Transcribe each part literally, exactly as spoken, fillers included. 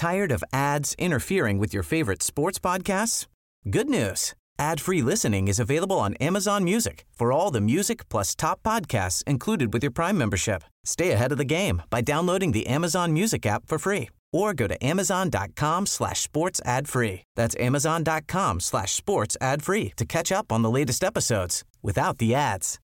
Tired of ads interfering with your favorite sports podcasts? Good news. Ad-free listening is available on Amazon Music for all the music plus top podcasts included with your Prime membership. Stay ahead of the game by downloading the Amazon Music app for free or go to amazon.com slash sports ad free. That's amazon.com slash sports ad free to catch up on the latest episodes without the ads.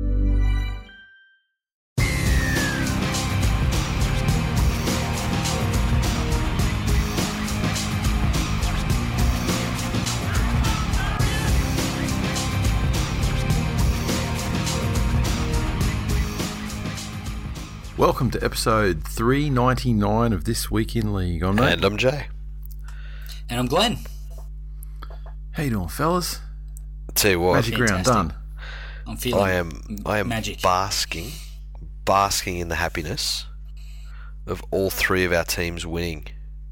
Welcome to episode three ninety-nine of This Week in League. I'm Nate. And I'm Jay. And I'm Glenn. How you doing, fellas? I'll tell you what. Magic round done. I'm feeling I am, I am magic. basking, basking in the happiness of all three of our teams winning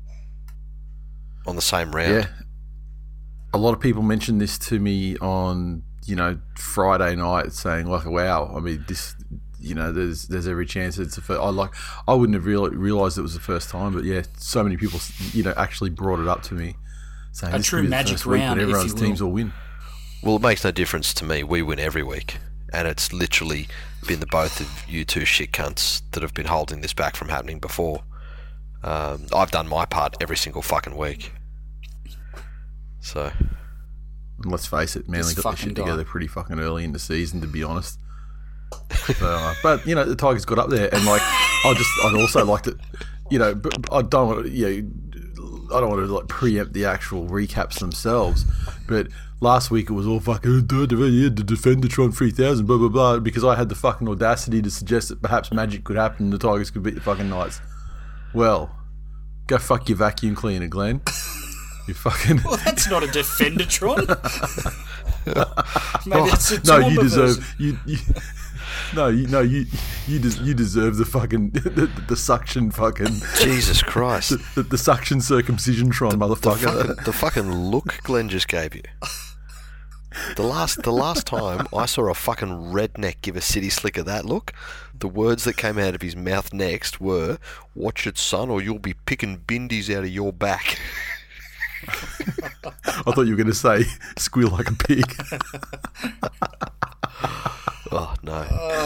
on the same round. Yeah. A lot of people mentioned this to me on, you know, Friday night, saying like, "Wow, I mean, this." You know, there's there's every chance it's the first. I like I wouldn't have real, realized it was the first time, but yeah, so many people, you know, actually brought it up to me, saying A this true could be the magic first week round, that if everyone's you will. teams will win. Well, it makes no difference to me. We win every week, and it's literally been the both of you two shit cunts that have been holding this back from happening before. Um, I've done my part every single fucking week. So, And let's face it, Manly This got their fucking shit guy. together pretty fucking early in the season, to be honest. So, uh, but you know, the Tigers got up there, and like, I just, I'd also like to, you know, but I don't want to, you know, I don't want to like preempt the actual recaps themselves. But last week it was all fucking yeah, the Defendertron three thousand, blah blah blah, because I had the fucking audacity to suggest that perhaps magic could happen and the Tigers could beat the fucking Knights. Well, go fuck your vacuum cleaner, Glenn. You fucking. Well, that's not a Defendertron. Maybe it's a No, Toowoomba you deserve version. you. you no, you no you you des, you deserve the fucking the, the suction fucking Jesus Christ. the, the, the suction circumcision tron, The motherfucker. fucking, the fucking look Glenn just gave you. The last the last time I saw a fucking redneck give a city slicker that look, the words that came out of his mouth next were, "Watch it, son, or you'll be picking bindies out of your back." I thought you were going to say squeal like a pig. Oh, no.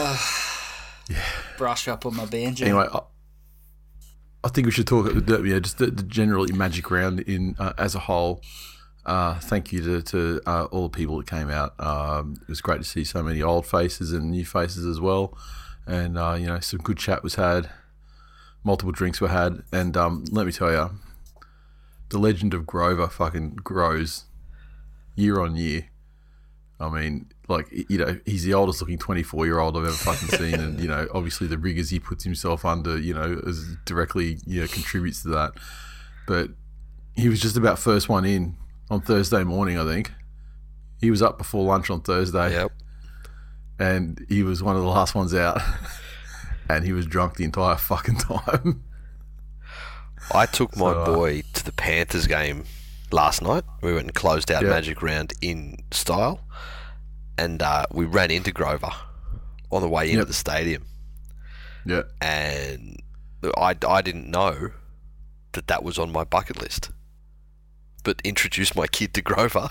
Brush up on my banjo. Anyway, I, I think we should talk. Yeah, just the, the general magic round in uh, as a whole. Uh, thank you to, to uh, all the people that came out. Um, it was great to see so many old faces and new faces as well. And, uh, you know, some good chat was had. Multiple drinks were had. And um, let me tell you, the legend of Grover fucking grows year on year. I mean, like, you know, he's the oldest looking twenty-four-year-old I've ever fucking seen. And, you know, obviously the rigours he puts himself under, you know, is directly, you know, contributes to that. But he was just about first one in on Thursday morning, I think. He was up before lunch on Thursday. Yep. And he was one of the last ones out. And he was drunk the entire fucking time. I took my So, uh, boy to the Panthers game last night. We went and closed out Yeah. Magic Round in style. And uh, we ran into Grover on the way into Yep. the stadium. Yeah. And I, I didn't know that that was on my bucket list. But introduced my kid to Grover.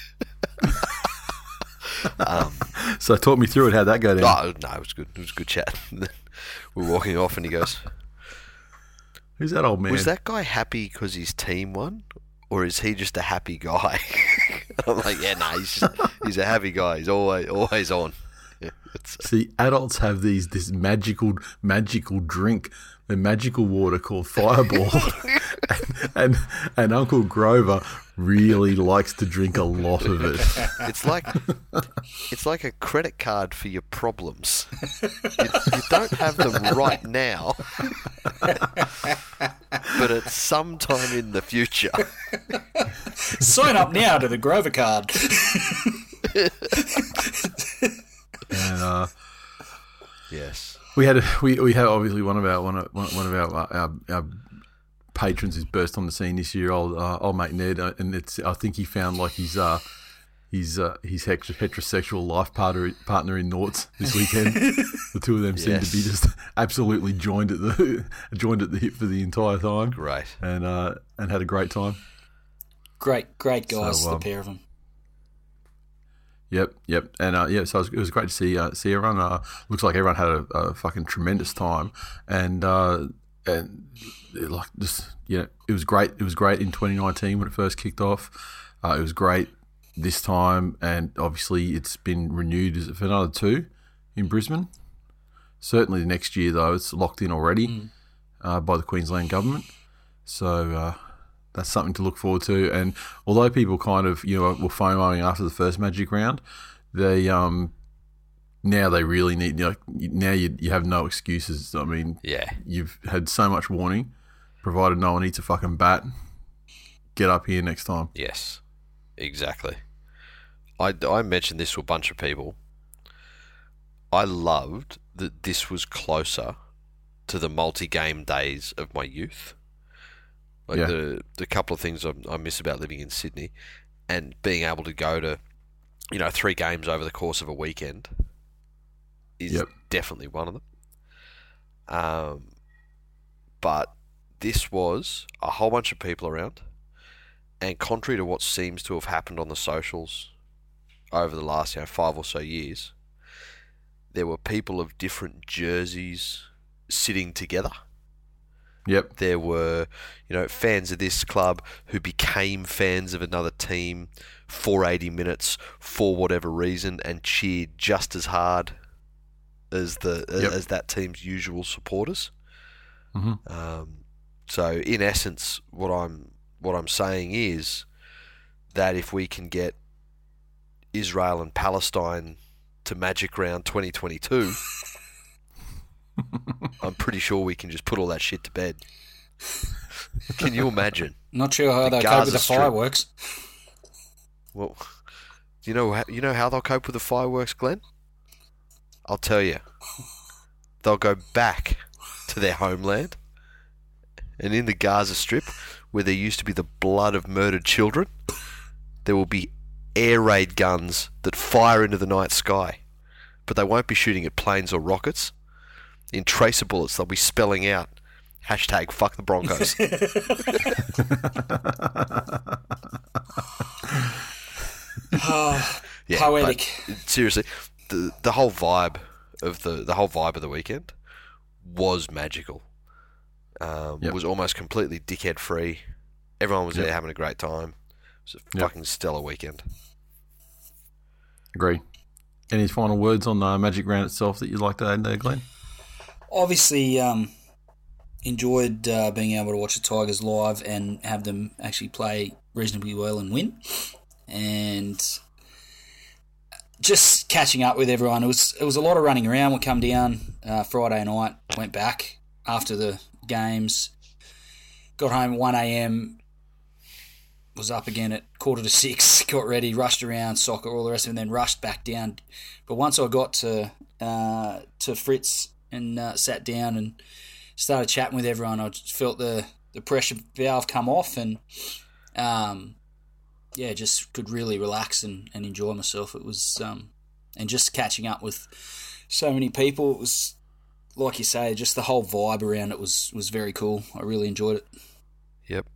um, So talk me through it. How'd that go down? oh, no, it was good. It was a good chat. We're walking off and he goes, Who's that old man? was that guy happy because his team won? Or is he just a happy guy? I'm like, yeah, no, he's, just, he's a happy guy. He's always always on. Yeah, it's, See, adults have these this magical magical drink, the magical water called Fireball, and, and and Uncle Grover really likes to drink a lot of it. it's like it's like a credit card for your problems. You, you don't have them right now, but at some time in the future. Sign up now to the Grover card. And uh, Yes. we had a, we we had obviously one of our one of one of our our, our patrons who's burst on the scene this year, old uh, old mate Ned, uh, and it's I think he found like his uh his uh, his heter- heterosexual life partner partner in Noughts this weekend. The two of them seemed Yes. to be just absolutely joined at the joined at the hip for the entire time. Great. and uh, and had a great time. Great, great guys, So, the um, pair of them. Yep, yep, and uh, yeah, so it was, it was great to see uh, see everyone. Uh, looks like everyone had a, a fucking tremendous time, and uh, and like just you know, it was great. It was great in twenty nineteen when it first kicked off. Uh, it was great this time, and obviously it's been renewed is it for another two in Brisbane. Certainly the next year though, it's locked in already mm. uh, by the Queensland government. So uh, that's something to look forward to. And although people kind of you know were FOMOing after the first Magic round, they um now they really need you know now you you have no excuses. I mean, yeah, you've had so much warning, provided no one eats a fucking bat. Get up here next time. Yes, exactly. I, I mentioned this to a bunch of people. I loved that this was closer to the multi-game days of my youth. Like yeah. the the couple of things I, I miss about living in Sydney, and being able to go to, you know, three games over the course of a weekend is yep. definitely one of them. Um, but this was a whole bunch of people around, and contrary to what seems to have happened on the socials over the last, you know, five or so years, there were people of different jerseys sitting together. Yep. There were, you know, fans of this club who became fans of another team for eighty minutes for whatever reason and cheered just as hard as the yep. as that team's usual supporters. Mm-hmm. Um, so, in essence, what I'm what I'm saying is that if we can get Israel and Palestine to Magic Round twenty twenty-two. I'm pretty sure we can just put all that shit to bed. Can you imagine? Not sure how The they'll cope Gaza with the Strip. fireworks. Well, you know, how- you know how they'll cope with the fireworks, Glenn? I'll tell you. They'll go back to their homeland, and in the Gaza Strip, where there used to be the blood of murdered children, there will be air raid guns that fire into the night sky, but they won't be shooting at planes or rockets. In tracer bullets, they'll be spelling out hashtag fuck the Broncos. Oh, Yeah, poetic. but seriously, the the whole vibe of the the whole vibe of the weekend was magical. Um, Yep. Was almost completely dickhead free. Everyone was Yep. there having a great time. It was a Yep. fucking stellar weekend. Agree. Any final words on the Magic Round itself that you'd like to add there, Glenn? Obviously, um, enjoyed uh, being able to watch the Tigers live and have them actually play reasonably well and win. And just catching up with everyone. It was it was a lot of running around. We come down uh, Friday night, went back after the games, got home at one a.m., was up again at quarter to six, got ready, rushed around, soccer, all the rest of it, and then rushed back down. But once I got to uh, to Fritz and uh, sat down and started chatting with everyone, I just felt the, the pressure valve come off and, um, yeah, just could really relax and, and enjoy myself. It was, um, and just catching up with so many people, it was, like you say, just the whole vibe around it was, was very cool. I really enjoyed it. Yep.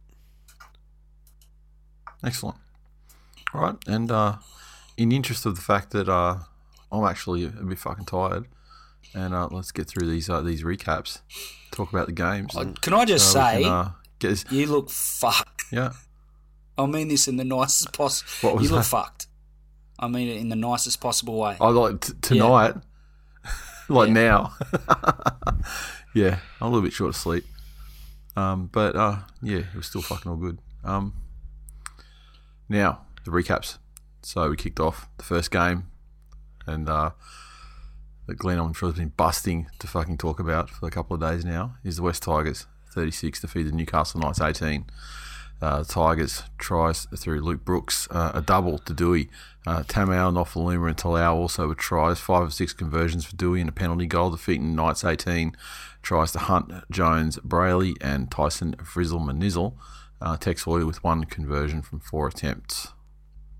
Excellent. All right, and uh, in the interest of the fact that uh, I'm actually a bit fucking tired, and uh, let's get through these uh, these recaps, talk about the games. Can I just So we say, can, uh, get this- you look fucked. yeah. I mean this in the nicest possible. What was You look that? fucked. I mean it in the nicest possible way. I like t- tonight, like Yeah. now. Yeah, I'm a little bit short of sleep, um, but uh, yeah, it was still fucking all good. Um, now the recaps. So we kicked off the first game, and uh, that Glenn, I'm sure, has been busting to fucking talk about for a couple of days now. Is the West Tigers thirty-six defeated Newcastle Knights eighteen. Uh, Tigers tries through Luke Brooks, uh, a double to Dewey. Uh, Tamau, Nofaluma and Talau also with tries. Five of six conversions for Dewey and a penalty goal, defeating Knights eighteen. Tries to Hunt, Jones, Brayley and Tyson Frizzle Manizzle. Uh, Tex Hoy with one conversion from four attempts.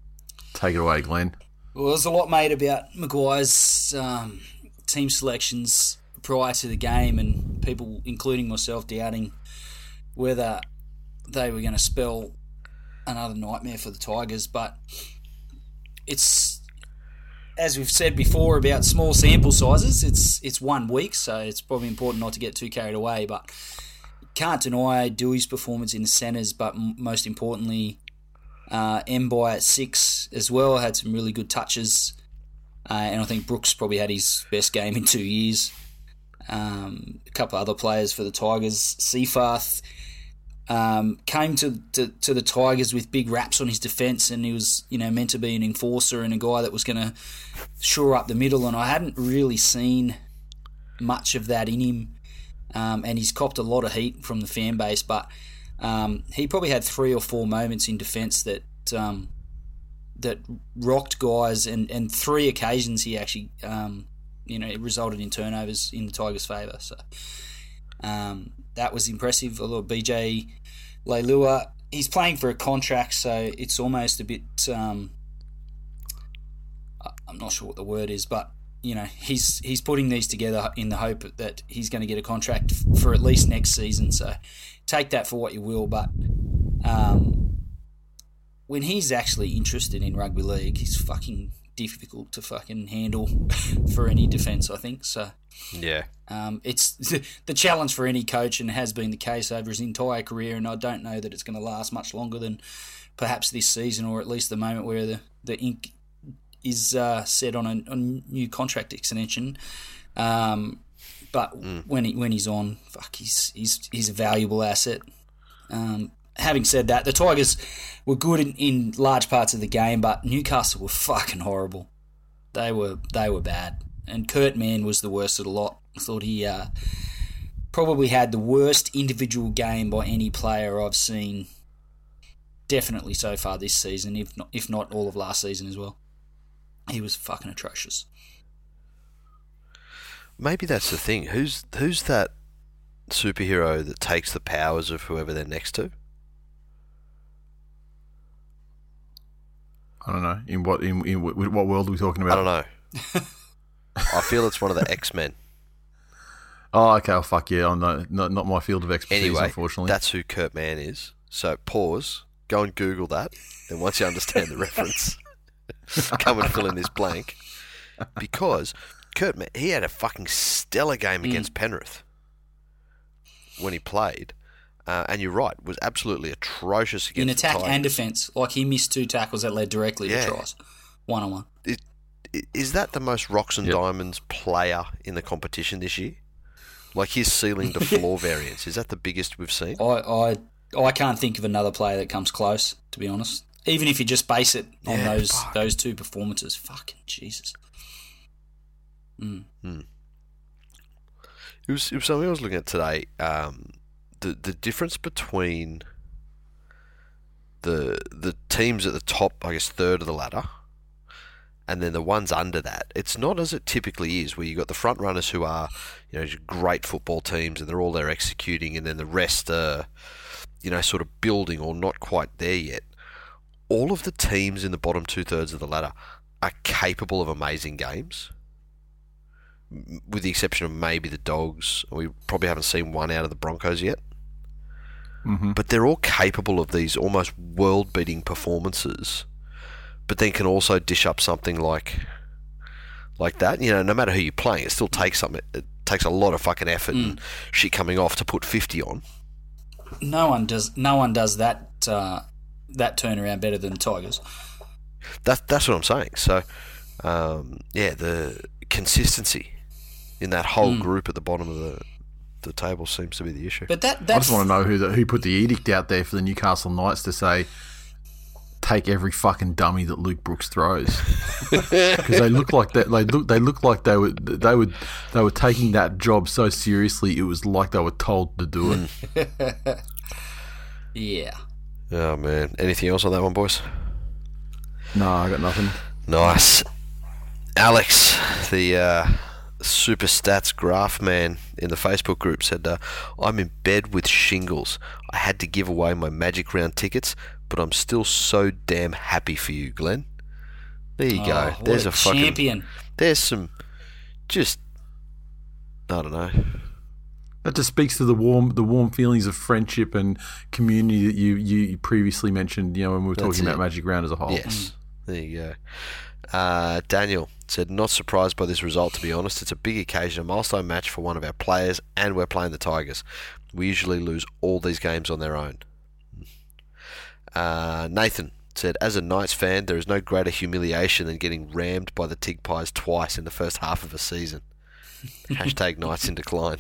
Take it away, Glenn. Well, there's a lot made about Maguire's um, team selections prior to the game, and people, including myself, doubting whether they were going to spell another nightmare for the Tigers. But it's, as we've said before about small sample sizes, it's it's one week, so it's probably important not to get too carried away. But can't deny Dewey's performance in the centres, but m- most importantly, uh, Mbai at six as well had some really good touches, uh, and I think Brooks probably had his best game in two years. Um, a couple of other players for the Tigers, Seafarth um, came to, to to the Tigers with big raps on his defence, and he was, you know, meant to be an enforcer and a guy that was going to shore up the middle, and I hadn't really seen much of that in him. Um, and he's copped a lot of heat from the fan base, but um, he probably had three or four moments in defence that um, that rocked guys, and, and three occasions he actually, um, you know, it resulted in turnovers in the Tigers' favour. So um, that was impressive. Although B J Leilua, he's playing for a contract, so it's almost a bit. Um, I'm not sure what the word is, but you know, he's he's putting these together in the hope that he's going to get a contract for at least next season. So take that for what you will. But um, when he's actually interested in rugby league, he's fucking difficult to fucking handle for any defence, I think. So yeah, um, it's the challenge for any coach, and has been the case over his entire career. And I don't know that it's going to last much longer than perhaps this season, or at least the moment where the the ink is uh, set on a, a new contract extension, um, but mm. when he when he's on, fuck, he's he's he's a valuable asset. Um, having said that, the Tigers were good in, in large parts of the game, but Newcastle were fucking horrible. They were they were bad, and Kurt Mann was the worst of the lot. I thought he uh, probably had the worst individual game by any player I've seen, definitely so far this season, if not if not all of last season as well. He was fucking atrocious. Maybe that's the thing. Who's who's that superhero that takes the powers of whoever they're next to? I don't know. In what in, in what world are we talking about? I don't know. I feel it's one of the X-Men. Oh, okay. Oh, fuck yeah. I'm not, not not my field of expertise, anyway, unfortunately. That's who Kurt Mann is. So pause. Go and Google that, and once you understand the reference, come and fill in this blank. Because Kurt Mann, he had a fucking stellar game Mm. against Penrith when he played. Uh, and you're right, was absolutely atrocious against in attack the Tigers. and defence. Like, he missed two tackles that led directly Yeah. to tries, one on one. It, i- is that the most rocks and Yep. diamonds player in the competition this year? Like his ceiling to floor variance, is that the biggest we've seen? I, I I can't think of another player that comes close, to be honest. Even if you just base it on Yeah, those fuck. those two performances, fucking Jesus. Mm. It was, it was something I was looking at today. Um, the the difference between the the teams at the top, I guess, third of the ladder, and then the ones under that. It's not as it typically is, where you've got the front runners who are, you know, great football teams, and they're all there executing, and then the rest are, you know, sort of building or not quite there yet. All of the teams in the bottom two thirds of the ladder are capable of amazing games, m- with the exception of maybe the Dogs. We probably haven't seen one out of the Broncos yet. Mm-hmm. But they're all capable of these almost world-beating performances, but then can also dish up something like like that. You know, no matter who you're playing, it still takes something. It takes a lot of fucking effort Mm. and shit coming off to put fifty on. No one does. No one does that. Uh, that turnaround better than the Tigers. That, that's what I'm saying. So, um, yeah, the consistency in that whole Mm. group at the bottom of the the table seems to be the issue. But that I that's just want to know who the, who put the edict out there for the Newcastle Knights to say, take every fucking dummy that Luke Brooks throws, because they look like that. They look. They look like they were. They were. They were taking that job so seriously. It was like they were told to do it. yeah. Oh man, anything else on that one, boys? No, I got nothing. Nice. Alex, the uh, super stats graph man in the Facebook group, said, uh, I'm in bed with shingles. I had to give away my Magic Round tickets, but I'm still so damn happy for you, Glenn. There you Oh, go. what There's a a fucking. champion. There's some. Just. I don't know. That just speaks to the warm, the warm feelings of friendship and community that you, you previously mentioned. You know, when we were That's talking it. about Magic Round as a whole. Yes. There you go. Uh, Daniel said, not surprised by this result, to be honest. It's a big occasion, a milestone match for one of our players, and we're playing the Tigers. We usually lose all these games on their own. Uh, Nathan said, as a Knights fan, there is no greater humiliation than getting rammed by the Tig Pies twice in the first half of a season. Hashtag Knights in decline.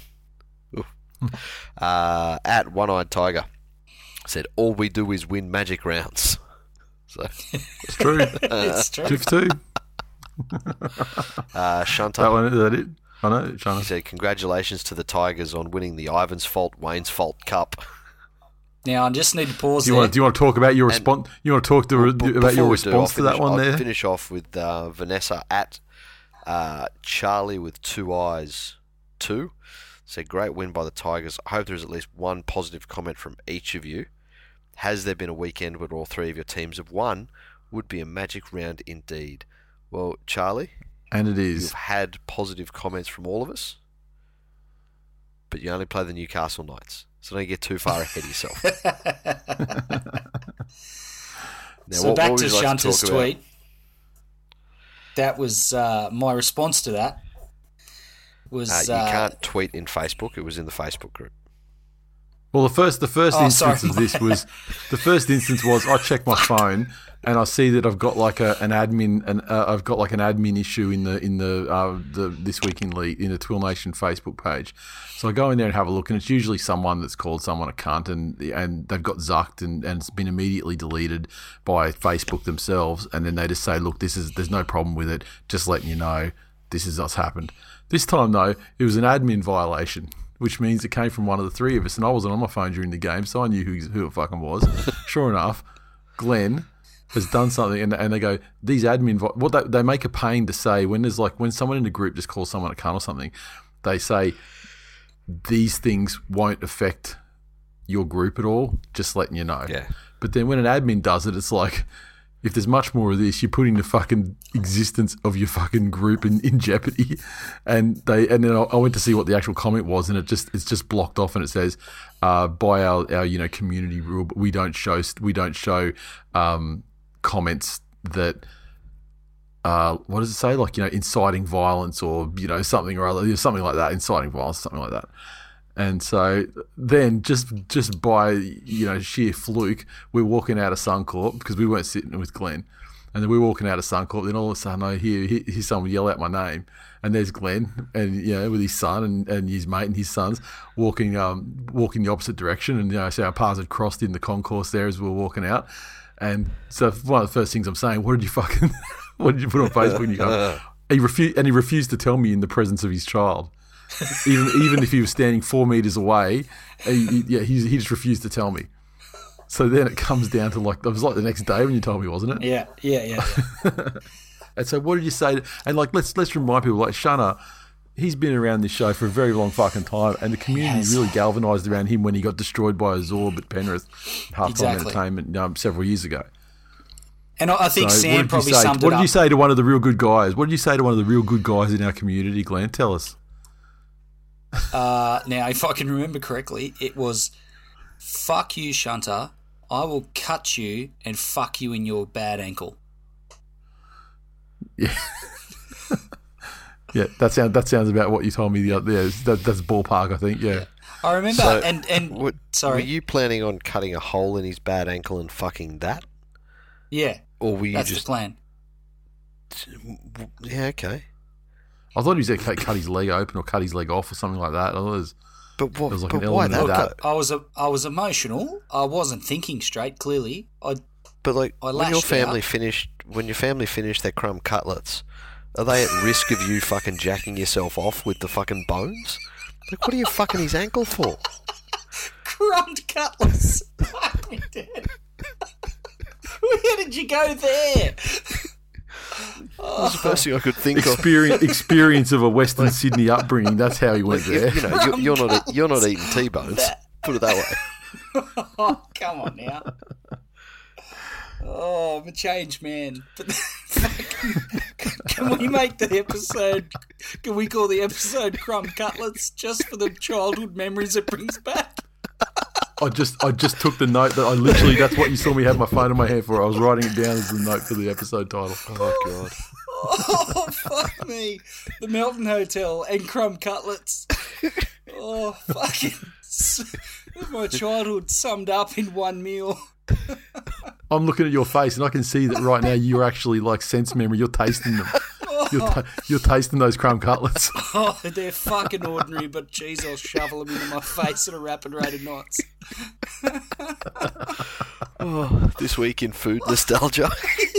Uh, at One-Eyed Tiger said, all we do is win Magic rounds. So It's true. It's true. Two for two. uh, Shanta, That one, is that it? I know, he Shana. said, congratulations to the Tigers on winning the Ivan's Fault, Wayne's Fault Cup. Now, I just need to pause Do you there. want? Do you want to talk about your response? You want to talk to, Well, b- about your before we do, response I'll to that finish- one I'll there? finish off with uh, Vanessa at uh, Charlie with two eyes, two. Said, great win by the Tigers. I hope there's at least one positive comment from each of you. Has there been a weekend where all three of your teams have won? Would be a magic round indeed. Well, Charlie, And it you've is. had positive comments from all of us, but you only play the Newcastle Knights, so don't get too far ahead of yourself. Now, so what- back what to would you like Shanta's talk about? tweet. That was uh, my response to that. Was Uh, you uh, can't tweet in Facebook. It was in the Facebook group. Well, the first the first Oh, instance sorry. of this was the first instance was I check my phone and I see that I've got like a, an admin and uh, I've got like an admin issue in the in the uh, the This Week in League in the Twill Nation Facebook page. So I go in there and have a look, and it's usually someone that's called someone a cunt, and and they've got zucked and, and it's been immediately deleted by Facebook themselves, and then they just say, look, this is there's no problem with it, just letting you know this is what's happened. This time though, it was an admin violation, which means it came from one of the three of us, and I wasn't on my phone during the game, so I knew who, who it fucking was. Sure enough, Glenn has done something, and, and they go, these admin, vi- what they, they make a pain to say when there's like, when someone in the group just calls someone a cunt or something, they say, these things won't affect your group at all, just letting you know. Yeah. But then when an admin does it, it's like, if there's much more of this, you're putting the fucking existence of your fucking group in, in jeopardy. And they and then I I went to see what the actual comment was, and it just it's just blocked off, and it says, uh, by our, our you know community rule, we don't show we don't show um, comments that uh, what does it say, like you know inciting violence or you know something or other, something like that, inciting violence, something like that. And so then just just by, you know, sheer fluke, we're walking out of Suncorp because we weren't sitting with Glenn. And then we're walking out of Suncorp, then all of a sudden I hear, hear someone yell out my name. And there's Glenn, and you know, with his son and, and his mate and his sons walking um walking the opposite direction. And you know, so our paths had crossed in the concourse there as we were walking out. And so one of the first things I'm saying, what did you fucking what did you put on Facebook? And you go, he refused, and he refused to tell me in the presence of his child. even even if he was standing four meters away, he, he, yeah, he, he just refused to tell me. So then it comes down to like, it was like the next day when you told me, wasn't it? Yeah, yeah, yeah. And so what did you say? To, and like, let's let's remind people, like Shana, he's been around this show for a very long fucking time, and the community Yes. really galvanised around him when he got destroyed by a Zorb at Penrith, halftime Exactly. entertainment um, several years ago. And I I think So what Sam did you probably say? summed What it did up. you say to one of the real good guys? What did you say to one of the real good guys in our community, Glenn? Tell us. Uh, now, if I can remember correctly, it was, fuck you, Shunter. I will cut you and fuck you in your bad ankle. Yeah, that sounds that sounds about what you told me the other. Yeah, that, that's ballpark, I think. Yeah. I remember, So, and, and What, sorry. Were you planning on cutting a hole in his bad ankle and fucking that? yeah, Or were you that's just... the plan. Yeah, okay. I thought he said cut, cut his leg open or cut his leg off or something like that. I thought it was, But what? There was like but an why element that? of though? I was a, I was emotional. I wasn't thinking straight, clearly. I But like, I when your lashed family out. finished, when your family finished their crumb cutlets, are they at risk of you fucking jacking yourself off with the fucking bones? Like, what are you fucking his ankle for? crumbed cutlets. Fuck me dead. Where did you go there? That was the first thing I could think of. experience experience of a Western Sydney upbringing. That's how he went Like, you, there. you know, you're, you're not you're not eating T-bones. Put it that way. Oh, come on now. Oh, I'm a changed man. But fuck. Can we make the episode? Can we call the episode "Crumb Cutlets" just for the childhood memories it brings back? I just I just took the note that I literally, that's what you saw me have my phone in my hand for. I was writing it down as the note for the episode title. Oh, God. Oh, fuck me. The Melton Hotel and Crumb Cutlets. Oh, fucking... My childhood summed up in one meal. I'm looking at your face and I can see that right now you're actually like sense memory. You're tasting them. You're, ta- you're tasting those crumb cutlets. Oh, they're fucking ordinary, but geez, I'll shovel them into my face at a rapid rate of knots. Oh, this week in food nostalgia.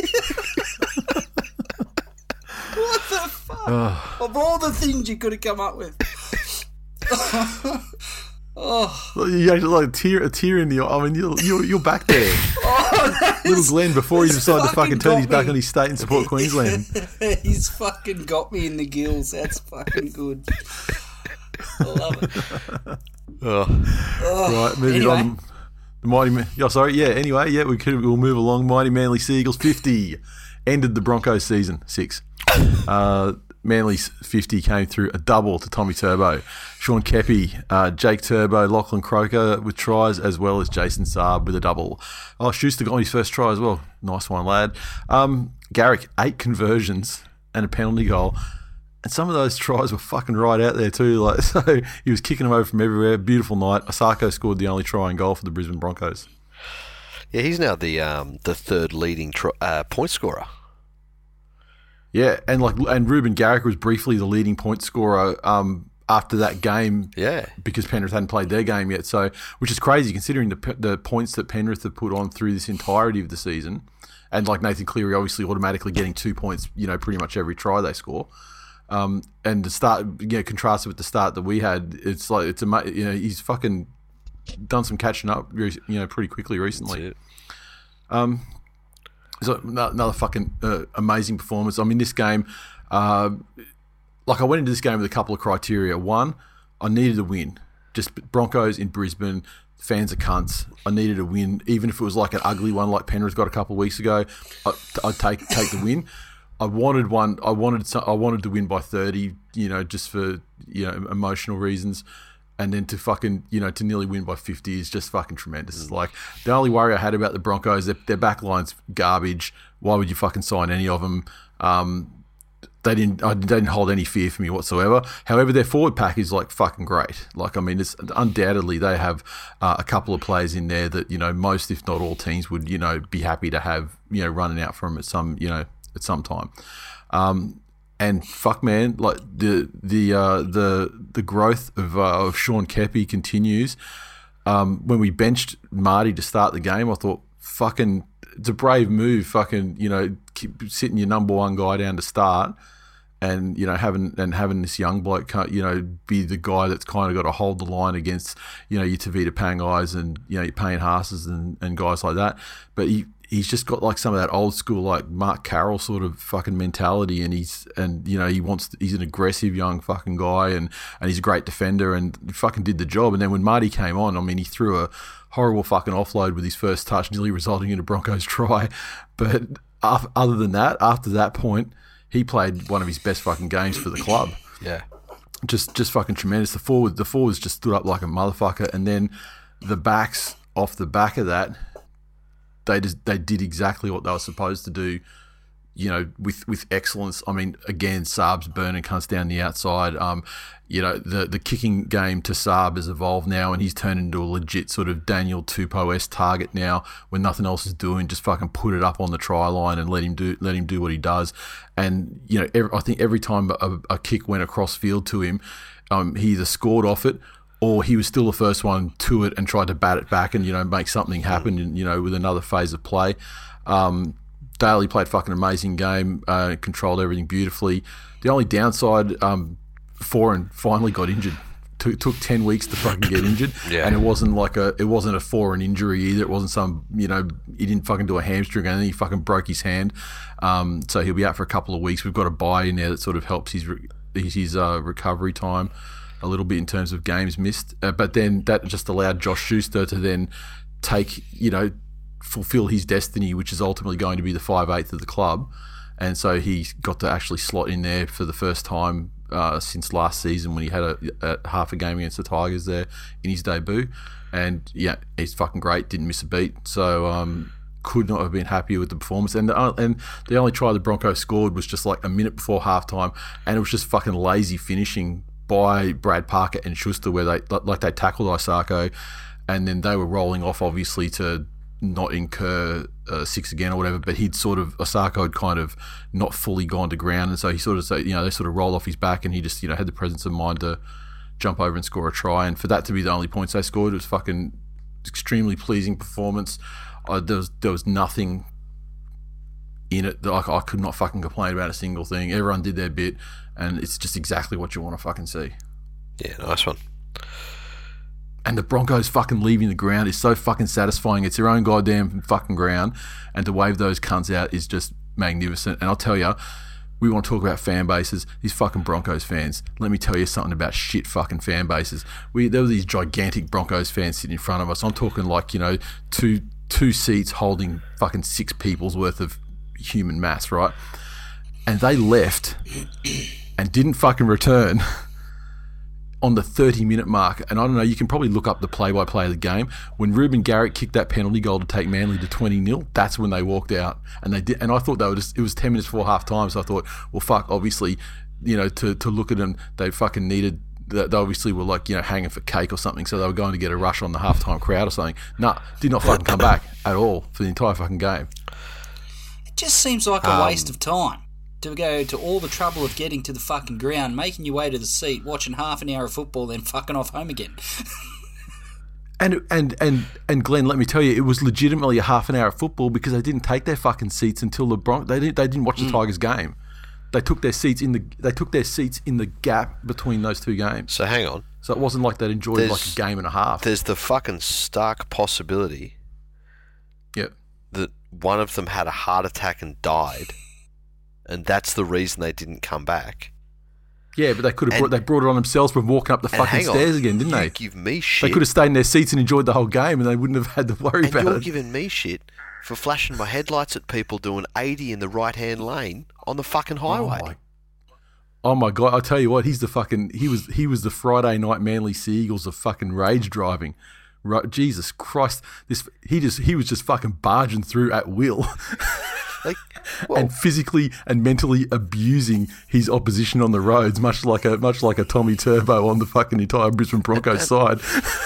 What the fuck? Oh. Of all the things you could have come up with. Oh, you actually like a tear, a tear in the eye. I mean, you're you're, you're back there, oh, little Glenn. Before he decided to fucking turn his back on his state and support Queensland, he's fucking got me in the gills. That's fucking good. I love it. Oh. Oh, right, moving anyway. on. The mighty, Man- yeah, sorry, yeah. Anyway, yeah, we could we'll move along. Mighty Manly Sea Eagles fifty ended the Broncos season six. Uh, Manly's fifty came through a double to Tommy Turbo, Sean Kepi, uh, Jake Turbo, Lachlan Croker with tries, as well as Jason Saab with a double. Oh, Schuster got his first try as well. Nice one, lad. Um, Garrick, eight conversions and a penalty goal. And some of those tries were fucking right out there too. Like, so he was kicking them over from everywhere. Beautiful night. Osako scored the only try and goal for the Brisbane Broncos. Yeah, he's now the um, the third leading tr- uh, point scorer. Yeah, and like and Ruben Garrick was briefly the leading point scorer um, after that game. Yeah, because Penrith hadn't played their game yet. So, which is crazy considering the the points that Penrith have put on through this entirety of the season, and like Nathan Cleary obviously automatically getting two points, you know, pretty much every try they score. Um, and the start, you know, contrasted with the start that we had, it's like it's a you know he's fucking done some catching up, you know, pretty quickly recently. That's it. Um. So another fucking uh, amazing performance. I mean, this game, uh, like I went into this game with a couple of criteria. One, I needed a win. Just Broncos in Brisbane, fans are cunts. I needed a win, even if it was like an ugly one like Penrith got a couple of weeks ago. I, I'd take take the win. I wanted one. I wanted. Some, I wanted to win by thirty. You know, just for you know emotional reasons. And then to fucking, you know, to nearly win by fifty is just fucking tremendous. Mm. Like, the only worry I had about the Broncos, their, their back line's garbage. Why would you fucking sign any of them? Um, they didn't I, they didn't hold any fear for me whatsoever. However, their forward pack is, like, fucking great. Like, I mean, it's undoubtedly they have uh, a couple of players in there that, you know, most, if not all teams would, you know, be happy to have, you know, running out for them at some, you know, at some time. Um And fuck, man, like the the uh, the the growth of uh, of Sean Kepi continues. Um, when we benched Marty to start the game, I thought, fucking, it's a brave move. Fucking, you know, keep sitting your number one guy down to start, and you know having and having this young bloke, you know, be the guy that's kind of got to hold the line against, you know, your Tavita Pangais and you know your Payne Haas's and, and guys like that. But he. He's just got like some of that old school, like Mark Carroll sort of fucking mentality, and he's and you know he wants he's an aggressive young fucking guy, and, and he's a great defender, and he fucking did the job. And then when Marty came on, I mean, he threw a horrible fucking offload with his first touch, nearly resulting in a Broncos try. But other than that, after that point, he played one of his best fucking games for the club. Yeah, just just fucking tremendous. The forward the forwards just stood up like a motherfucker, and then the backs off the back of that. They just, they did exactly what they were supposed to do, you know, with, with excellence. I mean, again, Saab's burning cunts down the outside. Um, you know, the the kicking game to Saab has evolved now, and he's turned into a legit sort of Daniel Tupou-esque target now. When nothing else is doing, just fucking put it up on the try line and let him do let him do what he does. And you know, every, I think every time a, a kick went across field to him, um, he either scored off it, or he was still the first one to it and tried to bat it back and, you know, make something happen, and, you know, with another phase of play. Um, Daly played fucking amazing game, uh, controlled everything beautifully. The only downside, um, Foran finally got injured. T- took ten weeks to fucking get injured, yeah. And it wasn't like a it wasn't a foreign injury either. It wasn't some, you know, he didn't fucking do a hamstring and then he fucking broke his hand. Um, so he'll be out for a couple of weeks. We've got a bye in there that sort of helps his re- his uh, recovery time a little bit in terms of games missed, uh, but then that just allowed Josh Schuster to then take, you know, fulfill his destiny, which is ultimately going to be the five eighth of the club, and so he got to actually slot in there for the first time uh, since last season when he had a, a half a game against the Tigers there in his debut, and yeah, he's fucking great. Didn't miss a beat. So um, could not have been happier with the performance. And the, and the only try the Broncos scored was just like a minute before halftime, and it was just fucking lazy finishing by Brad Parker and Schuster, where they like they tackled Isako, and then they were rolling off obviously to not incur uh, six again or whatever, but he'd sort of, Osako had kind of not fully gone to ground, and so he sort of, you know, they sort of rolled off his back, and he just, you know, had the presence of mind to jump over and score a try, and for that to be the only points they scored, it was fucking extremely pleasing performance. I, there was there was nothing in it that I, I could not fucking complain about a single thing. Everyone did their bit, and it's just exactly what you want to fucking see. Yeah, nice one. And the Broncos fucking leaving the ground is so fucking satisfying. It's their own goddamn fucking ground, and to wave those cunts out is just magnificent. And I'll tell you, we want to talk about fan bases. These fucking Broncos fans. Let me tell you something about shit fucking fan bases. We there were these gigantic Broncos fans sitting in front of us. I'm talking like, you know, two two seats holding fucking six people's worth of human mass, right? And they left and didn't fucking return on the thirty minute mark. And I don't know, you can probably look up the play-by-play of the game. When Ruben Garrick kicked that penalty goal to take Manly to twenty nil, that's when they walked out. And they did. And I thought they were just, it was ten minutes before half time, so I thought, well, fuck, obviously, you know, to, to look at them, they fucking needed, they obviously were like, you know, hanging for cake or something, so they were going to get a rush on the halftime crowd or something. Nah, did not fucking come back at all for the entire fucking game. It just seems like a Um, waste of time to go to all the trouble of getting to the fucking ground, making your way to the seat, watching half an hour of football, then fucking off home again. And and and and Glenn, let me tell you, it was legitimately a half an hour of football because they didn't take their fucking seats until the Bron- they didn't they didn't watch the Mm. Tigers game. They took their seats in the they took their seats in the gap between those two games. So hang on. So it wasn't like they'd enjoyed There's- like a game and a half. There's the fucking stark possibility Yep. that one of them had a heart attack and died, and that's the reason they didn't come back. Yeah, but they could have And- brought, they brought it on themselves from walking up the And fucking hang on, stairs again, didn't you they? give me They shit. could have stayed in their seats and enjoyed the whole game, and they wouldn't have had to worry and about you're it. giving me shit for flashing my headlights at people doing eighty in the right-hand lane on the fucking highway. Oh my, oh my god! I tell you what, he's the fucking he was he was the Friday night Manly Sea Eagles of fucking rage driving. Right, Jesus Christ! This he just he was just fucking barging through at will. Like, well, And physically and mentally abusing his opposition on the roads, much like a much like a Tommy Turbo on the fucking entire Brisbane Broncos side.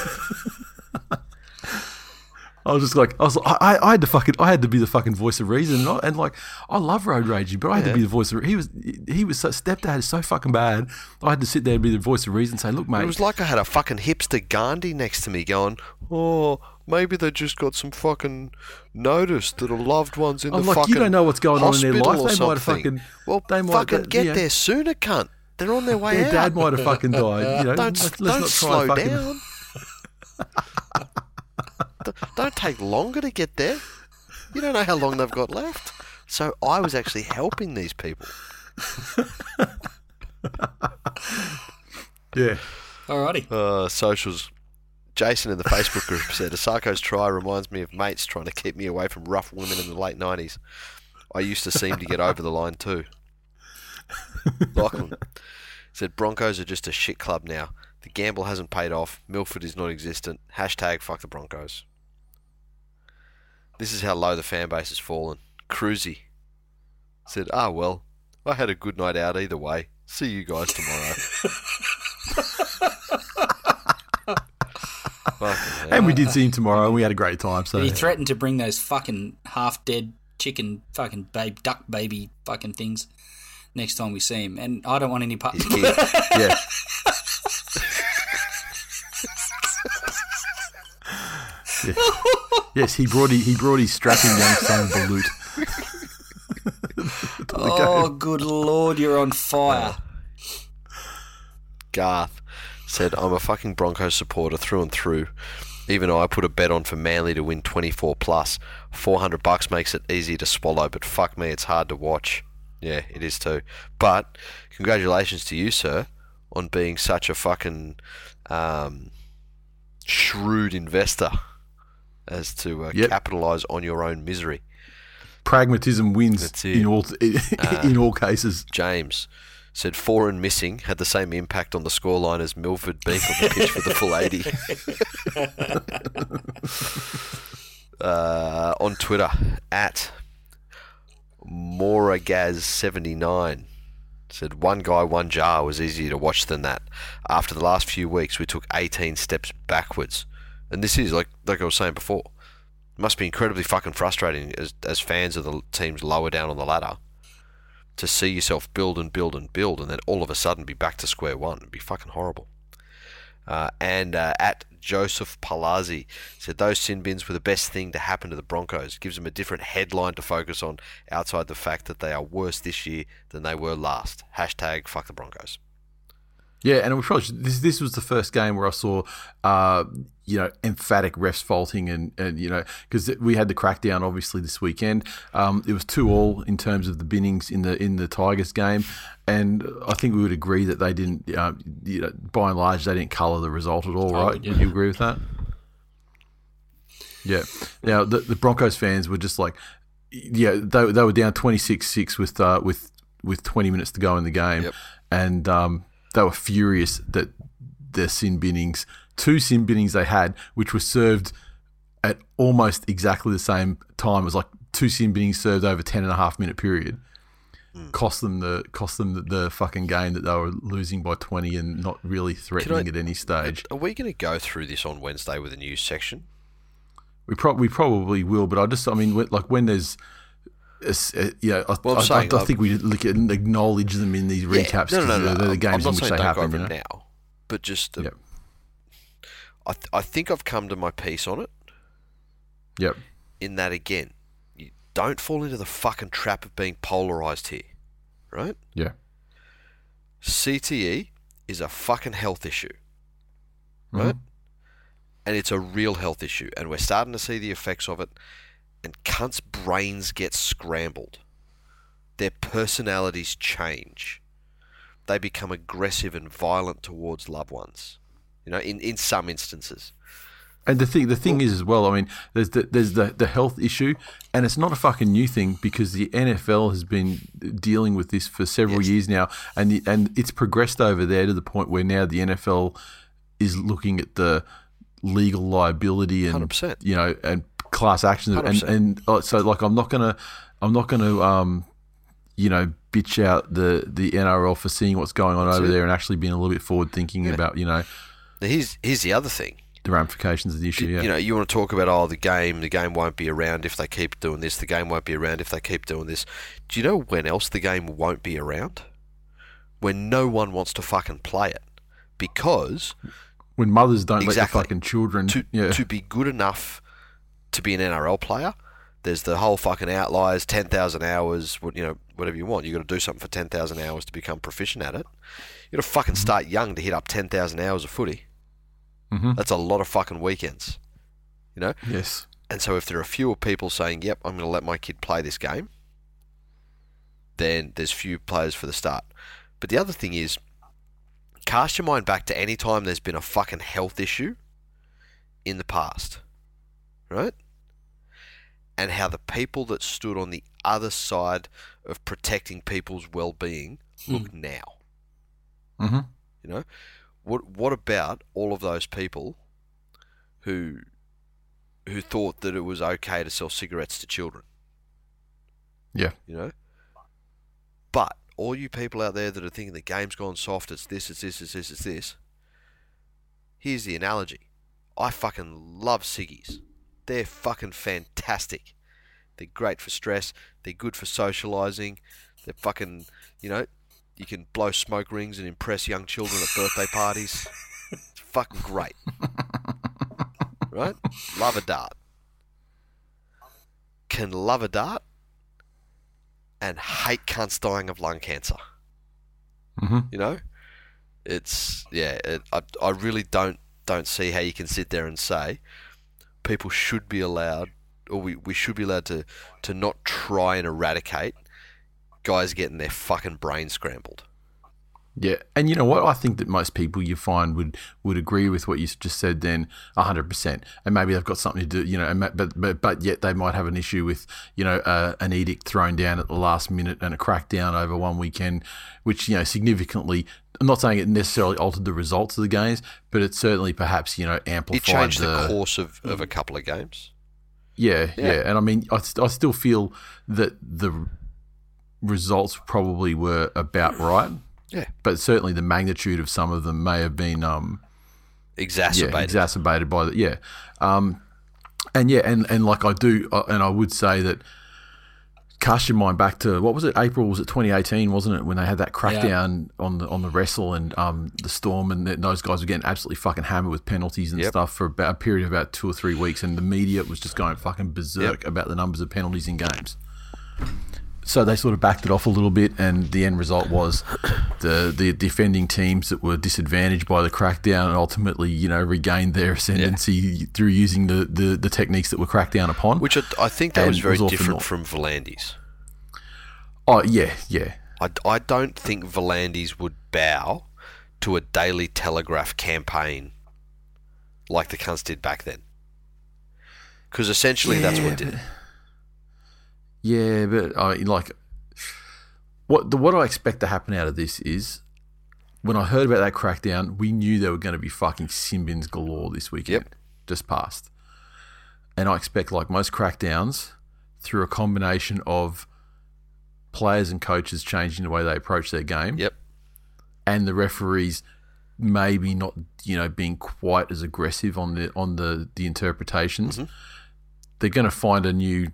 I was just like, I was, I, I had to fucking, I had to be the fucking voice of reason, and, I, and like, I love road raging, but I had Yeah. to be the voice of. He was, he was so, stepdad is so fucking bad. I had to sit there and be the voice of reason, and say, look, mate, it was like I had a fucking hipster Gandhi next to me going, oh, maybe they just got some fucking notice that a loved one's in I'm the like, fucking you don't know what's going on in their hospital life. or They might have something." fucking, Well, they might, fucking they- get yeah. there sooner, cunt. They're on their way Their out. dad might have fucking died. You know, Don't, let's, let's don't not try slow and fucking, down. D- don't take longer to get there. You don't know how long they've got left. So I was actually helping these people. Yeah. Alrighty. Uh, socials. Jason in the Facebook group said, Asako's try reminds me of mates trying to keep me away from rough women in the late nineties. I used to seem to get over the line too. Lachlan said, Broncos are just a shit club now. The gamble hasn't paid off. Milford is non-existent. Hashtag fuck the Broncos. This is how low the fan base has fallen. Cruzy said, ah, well, I had a good night out either way. See you guys tomorrow. Fucking hell. And we did see him tomorrow, and we had a great time. So He threatened to bring those fucking half-dead chicken fucking babe, duck baby fucking things next time we see him. And I don't want any part. His kid. yeah. Yeah. Yes, he brought he, he brought his strapping young son Balut. Oh, good lord, you're on fire. Garth said, I'm a fucking Broncos supporter through and through. Even I put a bet on for Manly to win twenty-four plus. four hundred bucks makes it easy to swallow, but fuck me, it's hard to watch. Yeah, it is too. But congratulations to you, sir, on being such a fucking um, shrewd investor as to uh, Yep. capitalise on your own misery. pragmatism wins That's it. in all in, Uh, in all cases. James said four and missing had the same impact on the scoreline as Milford being on the pitch for the full eighty. uh, on Twitter, at Moragaz seventy-nine said, one guy, one jar was easier to watch than that. After the last few weeks, we took eighteen steps backwards. And this is, like like I was saying before, it must be incredibly fucking frustrating as, as fans of the teams lower down on the ladder to see yourself build and build and build and then all of a sudden be back to square one. It'd be fucking horrible. Uh, and uh, at Joseph Palazzi said, those sin bins were the best thing to happen to the Broncos. It gives them a different headline to focus on outside the fact that they are worse this year than they were last. Hashtag fuck the Broncos. Yeah, and it was probably, this this was the first game where I saw, uh, you know, emphatic refs faulting, and, and you know, because we had the crackdown obviously this weekend. Um, it was two all in terms of the binnings in the in the Tigers game, and I think we would agree that they didn't, uh, you know, by and large, they didn't colour the result at all, Oh, right? yeah. Would you agree with that? Yeah. Now the, the Broncos fans were just like, yeah, they they were down twenty-six six with uh, with with twenty minutes to go in the game, Yep. and um, they were furious that their sin binnings, two sin binnings they had, which were served at almost exactly the same time. It was like two sin binnings served over ten and a half minute period. Mm. Cost them the cost them the, the fucking game that they were losing by twenty and not really threatening I- at any stage. Are we going to go through this on Wednesday with a news section? We pro- we probably will, but I just I mean when- like when there's a s- uh, yeah, I, Well, I'm I, saying, I, I like- think we look at and acknowledge them in these recaps. Yeah, no, no, 'cause no, no. They're, they're the I'm- games I'm in not which saying they don't happen. go over You know? it now, but just uh, Yep. I th- I think I've come to my piece on it. Yep. In that again, you don't fall into the fucking trap of being polarized here, right? Yeah. C T E is a fucking health issue, right? Mhm. And it's a real health issue, and we're starting to see the effects of it. And cunts' brains get scrambled. Their personalities change. They become aggressive and violent towards loved ones. You know, in, in some instances. And the thing, the thing is as well. I mean, there's the there's the, the health issue, and it's not a fucking new thing because the N F L has been dealing with this for several Yes. years now, and the, and it's progressed over there to the point where now the N F L is looking at the legal liability and one hundred percent. you know and class actions one and hundred percent. and uh, so like I'm not gonna I'm not gonna um you know bitch out the the N R L for seeing what's going on That's over it. there and actually being a little bit forward thinking Yeah. about you know Now, here's, here's the other thing. the ramifications of the issue. Yeah. You know, you want to talk about, oh, the game, the game won't be around if they keep doing this, the game won't be around if they keep doing this. Do you know when else the game won't be around? When no one wants to fucking play it. Because When mothers don't Exactly. let the fucking children, to, yeah, to be good enough to be an N R L player, there's the whole fucking outliers, ten thousand hours, what you know, whatever you want. You've got to do something for ten thousand hours to become proficient at it. You've got to fucking start young to hit up ten thousand hours of footy. Mhm. That's a lot of fucking weekends. You know? yes, And so if there are fewer people saying, yep, I'm going to let my kid play this game, then there's few players for the start. But the other thing is, cast your mind back to any time there's been a fucking health issue in the past, right? And how the people that stood on the other side of protecting people's well-being look now. hmm You know, what what about all of those people who who thought that it was okay to sell cigarettes to children? yeah, You know, but all you people out there that are thinking the game's gone soft, it's this, it's this, it's this, it's this. Here's the analogy: I fucking love ciggies. They're fucking fantastic. They're great for stress. They're good for socialising. They're fucking, you know, you can blow smoke rings and impress young children at birthday parties. It's fucking great. Right? Love a dart. Can love a dart and hate cunts dying of lung cancer. hmm You know? It's, yeah, it, I, I really don't don't see how you can sit there and say people should be allowed, or we, we should be allowed to, to not try and eradicate guys getting their fucking brain scrambled. Yeah, and you know what? I think that most people you find would, would agree with what you just said then one hundred percent. And maybe they've got something to do, you know, and ma- but but, but yet they might have an issue with, you know, uh, an edict thrown down at the last minute and a crackdown over one weekend, which, you know, significantly, I'm not saying it necessarily altered the results of the games, but it certainly perhaps, you know, amplified It changed the, the course of, of a couple of games. Yeah, Yeah. yeah. And I mean, I, I still feel that the results probably were about right. Yeah. But certainly the magnitude of some of them may have been um, Exacerbated. yeah, exacerbated by the yeah, um, and yeah, and, and like I do, uh, and I would say that cast your mind back to what was it? April was it twenty eighteen, wasn't it? When they had that crackdown yeah. on the on the wrestle and um, the Storm, and those guys were getting absolutely fucking hammered with penalties and yep. stuff for about a period of about two or three weeks, and the media was just going fucking berserk yep. about the numbers of penalties in games. So they sort of backed it off a little bit, and the end result was the the defending teams that were disadvantaged by the crackdown and ultimately, you know, regained their ascendancy yeah. through using the, the, the techniques that were cracked down upon. Which I, I think that and was very was different not, from Volandis. Oh, yeah, yeah. I, I don't think Volandis would bow to a Daily Telegraph campaign like the cunts did back then. Because essentially yeah, that's what did it. Yeah, but I mean, like, what the, what I expect to happen out of this is, when I heard about that crackdown, we knew there were going to be fucking sin bins galore this weekend, yep. just past. And I expect, like most crackdowns, through a combination of players and coaches changing the way they approach their game, yep, and the referees maybe not, you know, being quite as aggressive on the on the the interpretations, mm-hmm. they're going to find a new.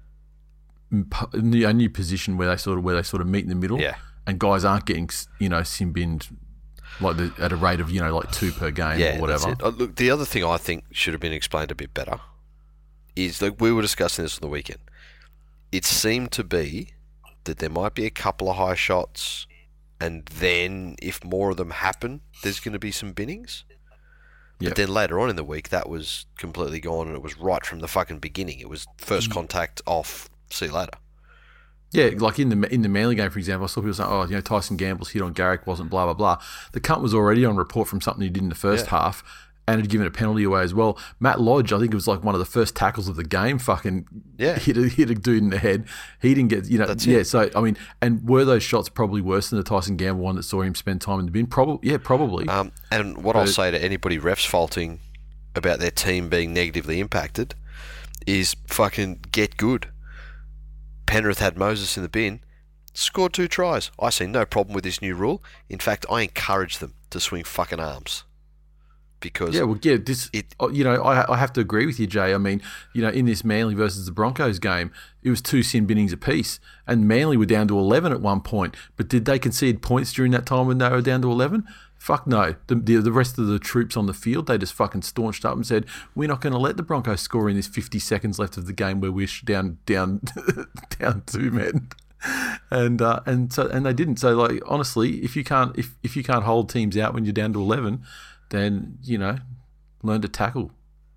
a new position where they sort of where they sort of meet in the middle, yeah. and guys aren't getting, you know, sin binned like the, at a rate of, you know, like two per game yeah, or whatever. That's it. Uh, look, the other thing I think should have been explained a bit better is, like, we were discussing this on the weekend. It seemed to be that there might be a couple of high shots, and then if more of them happen, there's going to be some binnings. But yep. then later on in the week, that was completely gone, and it was right from the fucking beginning. It was first contact off. See you later. Yeah, like in the in the Manly game, for example, I saw people saying, "Oh, you know, Tyson Gamble's hit on Garrick wasn't blah blah blah." The cunt was already on report from something he did in the first yeah. half, and had given a penalty away as well. Matt Lodge, I think it was like one of the first tackles of the game. Fucking yeah. hit a, hit a dude in the head. He didn't get, you know, That's yeah. it. So I mean, and were those shots probably worse than the Tyson Gamble one that saw him spend time in the bin? Probably, yeah, probably. Um, and what but, I'll say to anybody refs faulting about their team being negatively impacted is fucking get good. Penrith had Moses in the bin, scored two tries. I see no problem with this new rule. In fact, I encourage them to swing fucking arms. Because yeah, well, yeah, this, it, you know, I I have to agree with you, Jay. I mean, you know, in this Manly versus the Broncos game, it was two sin binnings apiece, and Manly were down to eleven at one point. But did they concede points during that time when they were down to eleven? Fuck no. The, the the rest of the troops on the field, they just fucking staunched up and said, we're not going to let the Broncos score in this fifty seconds left of the game where we're down down down two men. And uh, and so and they didn't. So like honestly, if you can't if, if you can't hold teams out when you're down to eleven, then, you know, learn to tackle.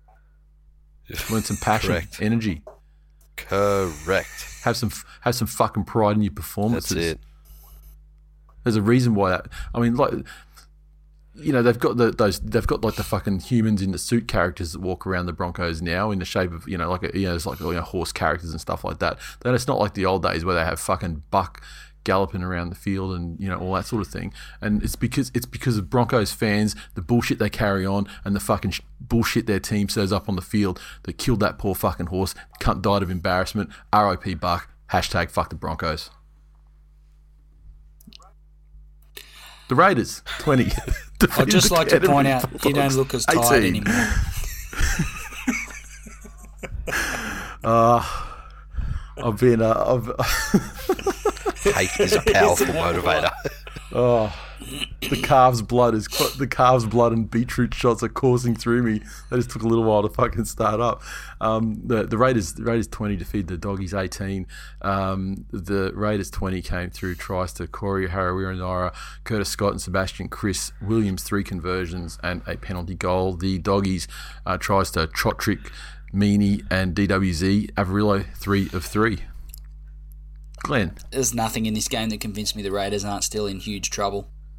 Learn some passion, Correct. energy. Correct. Have some have some fucking pride in your performances. That's it. There's a reason why that. I mean, like, you know, they've got the those they've got like the fucking humans in the suit characters that walk around the Broncos now in the shape of, you know, like a, you know, it's like, you know, horse characters and stuff like that. Then it's not like the old days where they have fucking Buck galloping around the field and, you know, all that sort of thing. And it's because it's because of Broncos fans, the bullshit they carry on, and the fucking sh- bullshit their team says up on the field that killed that poor fucking horse. Cunt died of embarrassment. R I P Buck. Hashtag fuck the Broncos. The Raiders, twenty. I'd just like to point out, you don't look as tired eighteen anymore. uh, I've been... Uh, I've Hate is a powerful motivator. Oh, the calves' blood is the calves' blood and beetroot shots are coursing through me. That just took a little while to fucking start up. Um, the the Raiders the Raiders twenty defeated the Doggies eighteen. Um, the Raiders twenty came through tries to Corey Harawira-Naera, Curtis Scott, and Sebastian Chris Williams, three conversions and a penalty goal. The Doggies uh, tries to Trotrick, Meany, and D W Z Averillo, three of three. Glenn, there's nothing in this game that convinced me the Raiders aren't still in huge trouble.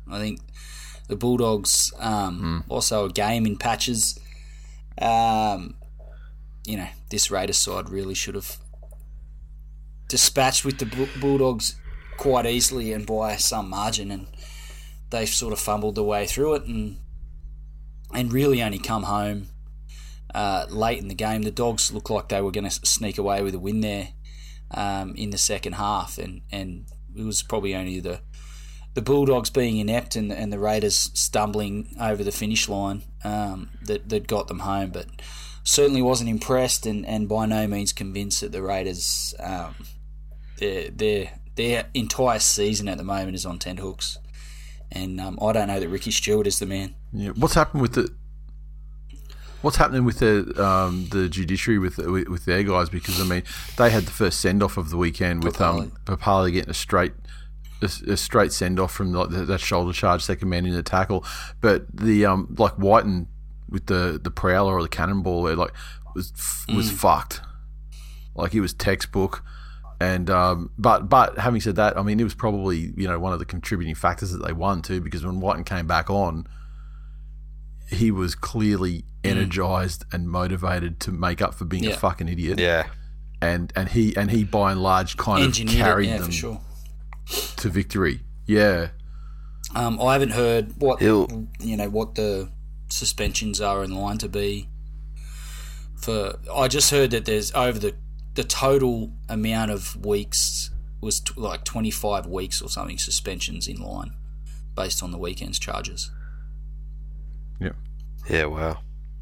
I think the Bulldogs um, mm. also a game in patches. Um, you know, this Raiders side really should have dispatched with the Bulldogs quite easily and by some margin, and they've sort of fumbled their way through it and and really only come home uh, late in the game. The Dogs looked like they were going to sneak away with a win there um, in the second half, and, and it was probably only the the Bulldogs being inept and, and the Raiders stumbling over the finish line um, that, that got them home. But certainly wasn't impressed and, and by no means convinced that the Raiders, um, their, their, their entire season at the moment is on tenterhooks. And um, I don't know that Ricky Stewart is the man. Yeah, what's happened with the What's happening with the um, the judiciary with, with with their guys? Because I mean, they had the first send off of the weekend with um, Papali getting a straight a, a straight send off from like that shoulder charge, second man in the tackle. But the um, like Whiten with the, the prowler or the cannonball, there, like was was mm. fucked. Like he was textbook. And um, but but having said that, I mean, it was probably, you know, one of the contributing factors that they won too, because when Whiten came back on, he was clearly energized mm. and motivated to make up for being yeah. a fucking idiot. Yeah, and and he and he by and large kind Engineered of carried it, yeah, them for sure. to victory. Yeah. Um, I haven't heard what He'll, you know what the suspensions are in line to be. For I just heard that there's over the. The total amount of weeks was t- like twenty-five weeks or something suspensions in line based on the weekend's charges. Yeah. Yeah, wow.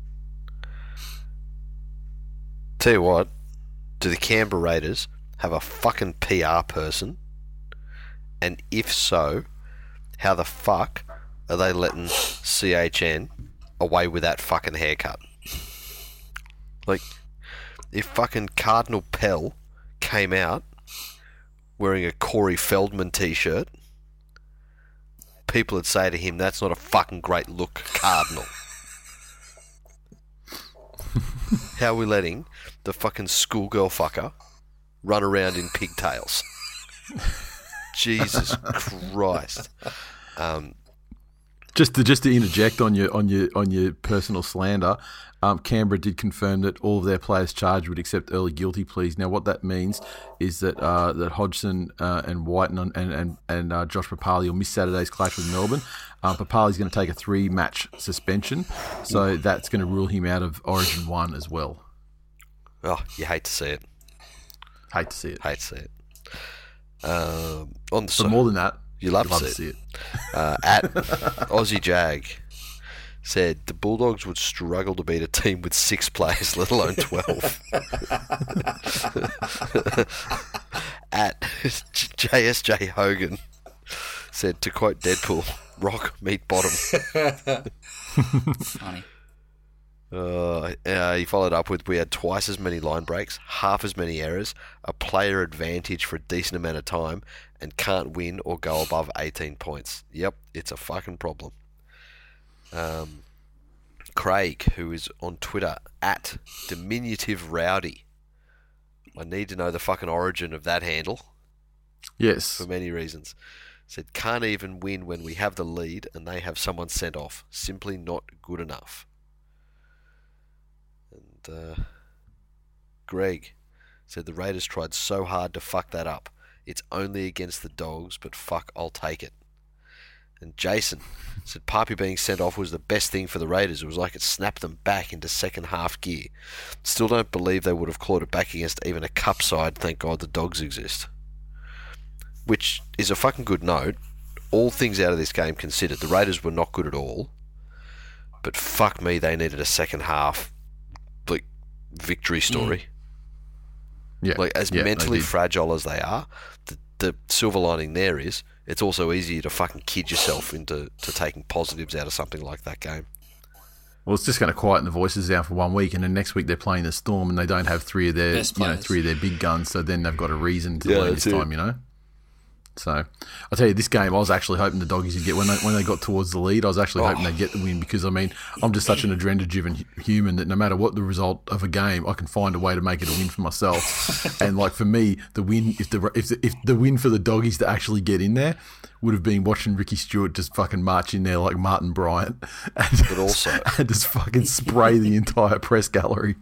Tell you what, do the Canberra Raiders have a fucking P R person? And if so, how the fuck are they letting C H N away with that fucking haircut? Like... If fucking Cardinal Pell came out wearing a Corey Feldman t-shirt, people would say to him, that's not a fucking great look, Cardinal. How are we letting the fucking schoolgirl fucker run around in pigtails? Jesus Christ. Um, just to just to interject on your on your on your personal slander, Um, Canberra did confirm that all of their players charged would accept early guilty pleas. Now, what that means is that uh, that Hodgson uh, and Whiten and and and uh, Josh Papali will miss Saturday's clash with Melbourne. Um, Papali's going to take a three-match suspension, so that's going to rule him out of Origin One as well. Oh, you hate to see it. Hate to see it. Hate to see it. Um, on the but so, more than that, you love, love to see see it. it. Uh, at Aussie Jag said the Bulldogs would struggle to beat a team with six players, let alone twelve. At J S J Hogan said, to quote Deadpool, rock, meat, bottom. Funny. Uh, uh, he followed up with, we had twice as many line breaks, half as many errors, a player advantage for a decent amount of time, and can't win or go above eighteen points. Yep, it's a fucking problem. Um, Craig, who is on Twitter at Diminutive Rowdy. I need to know the fucking origin of that handle. Yes. For many reasons. Said, can't even win when we have the lead and they have someone sent off. Simply not good enough. And uh, Greg said, the Raiders tried so hard to fuck that up. It's only against the Dogs, but fuck, I'll take it. And Jason said, Papi being sent off was the best thing for the Raiders. It was like it snapped them back into second half gear. Still don't believe they would have clawed it back against even a cup side. Thank God the Dogs exist. Which is a fucking good note. All things out of this game considered, the Raiders were not good at all. But fuck me, they needed a second half like victory story. Mm. Yeah, like as yeah, mentally fragile as they are, the, the silver lining there is it's also easier to fucking kid yourself into to taking positives out of something like that game. Well, it's just going to quieten the voices down for one week, and then next week they're playing the Storm, and they don't have three of their, you know, three of their big guns. So then they've got a reason to yeah, learn this it. time, you know. So I'll tell you, this game I was actually hoping the Doggies would get when they, when they got towards the lead. I was actually hoping Oh. they'd get the win because I mean I'm just such an adrenaline-driven hu- human that no matter what the result of a game, I can find a way to make it a win for myself. And like for me, the win if the if the, if the win for the Doggies to actually get in there would have been watching Ricky Stewart just fucking march in there like Martin Bryant, and But also, and just fucking spray the entire press gallery.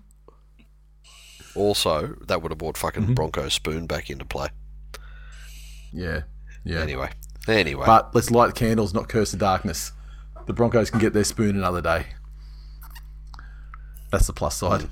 also that would have brought fucking Mm-hmm. Bronco Spoon back into play. Yeah, yeah. Anyway, anyway. But let's light the candles, not curse the darkness. The Broncos can get their spoon another day. That's the plus side.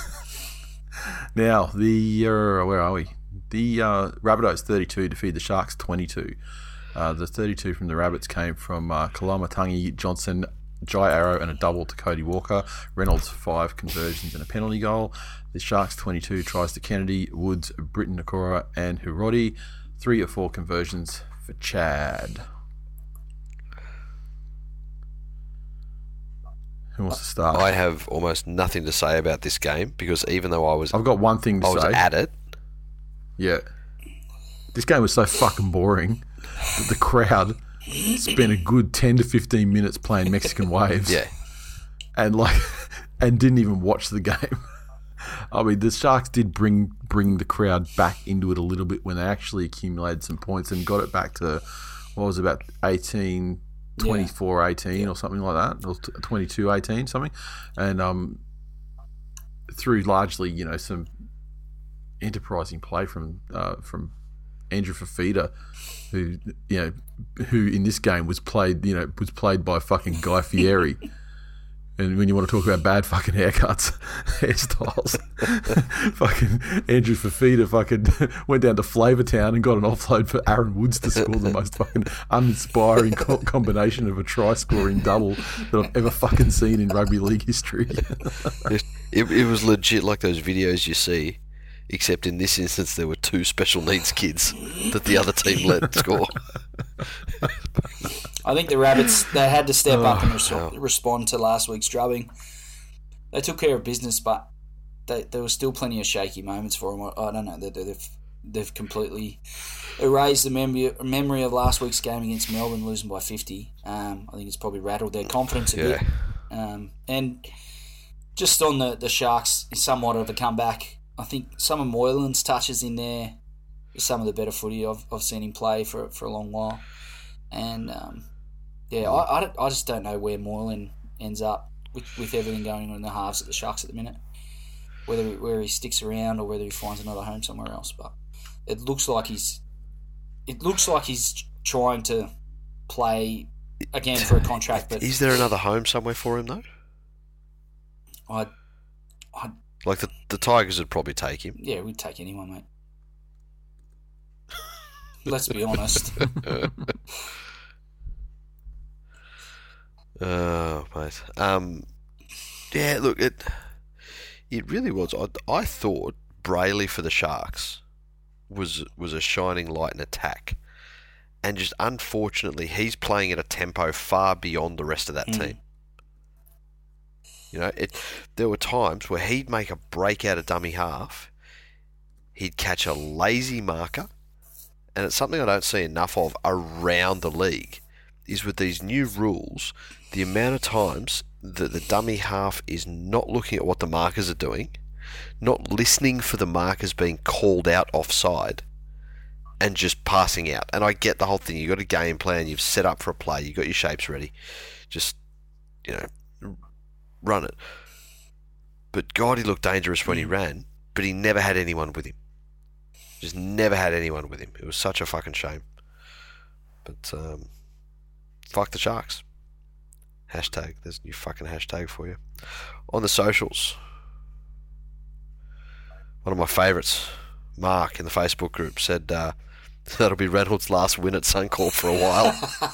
Now, the uh, where are we? The uh, Rabbitohs thirty-two defeat the Sharks twenty-two. Uh, the thirty-two from the Rabbits came from uh, Kalamatangi, Johnson, Jai Arrow, and a double to Cody Walker. Reynolds, five conversions and a penalty goal. The Sharks twenty-two tries to Kennedy, Woods, Britton Nakora, and Hurodi. Three or four conversions for Chad. Who wants to start? I have almost nothing to say about this game because even though I was I've got one thing to I was say. at it, Yeah. This game was so fucking boring that the crowd spent a good ten to fifteen minutes playing Mexican Waves. yeah, And like and didn't even watch the game. I mean, the Sharks did bring bring the crowd back into it a little bit when they actually accumulated some points and got it back to what was it, about eighteen, twenty-four eighteen or something like that, or twenty-two eighteen something, and um, through largely you know some enterprising play from uh, from Andrew Fafita, who you know who in this game was played you know was played by fucking Guy Fieri. And when you want to talk about bad fucking haircuts, hairstyles, fucking Andrew Fafita fucking went down to Flavortown and got an offload for Aaron Woods to score the most fucking uninspiring co- combination of a try-scoring double that I've ever fucking seen in rugby league history. it, it was legit like those videos you see, except in this instance there were two special needs kids that the other team let score. I think the Rabbits, they had to step up and res- wow. respond to last week's drubbing. They took care of business, but they, there was still plenty of shaky moments for them. I, I don't know. They, they've they've completely erased the memory memory of last week's game against Melbourne, losing by fifty. Um, I think it's probably rattled their confidence a Yeah. bit. Um, and just on the, the Sharks, somewhat of a comeback. I think some of Moylan's touches in there is some of the better footy I've, I've seen him play for for a long while. And um, yeah, I, I, don't- I just don't know where Moylan ends up with, with everything going on in the halves at the Sharks at the minute. Whether where he sticks around or whether he finds another home somewhere else, but it looks like he's it looks like he's trying to play again for a contract. But Is there another home somewhere for him though? I, I Like the the Tigers would probably take him. yeah, we'd take anyone, mate. Let's be honest. Oh, mate. Um, yeah, look, it it really was. I, I thought Brayley for the Sharks was was a shining light in attack, and just unfortunately, he's playing at a tempo far beyond the rest of that Mm. team. You know, it. There were times where he'd make a break out of dummy half, he'd catch a lazy marker, and it's something I don't see enough of around the league. Is with these new rules, the amount of times that the dummy half is not looking at what the markers are doing, not listening for the markers being called out offside, and just passing out. And I get the whole thing. You've got a game plan. You've set up for a play. You've got your shapes ready. Just, you know, run it. But God, he looked dangerous when he ran, but he never had anyone with him. Just never had anyone with him. It was such a fucking shame. But, um... fuck the Sharks. Hashtag. There's a new fucking hashtag for you. On the socials. One of my favourites, Mark, in the Facebook group, said uh, that'll be Reynolds' last win at Suncorp for a while.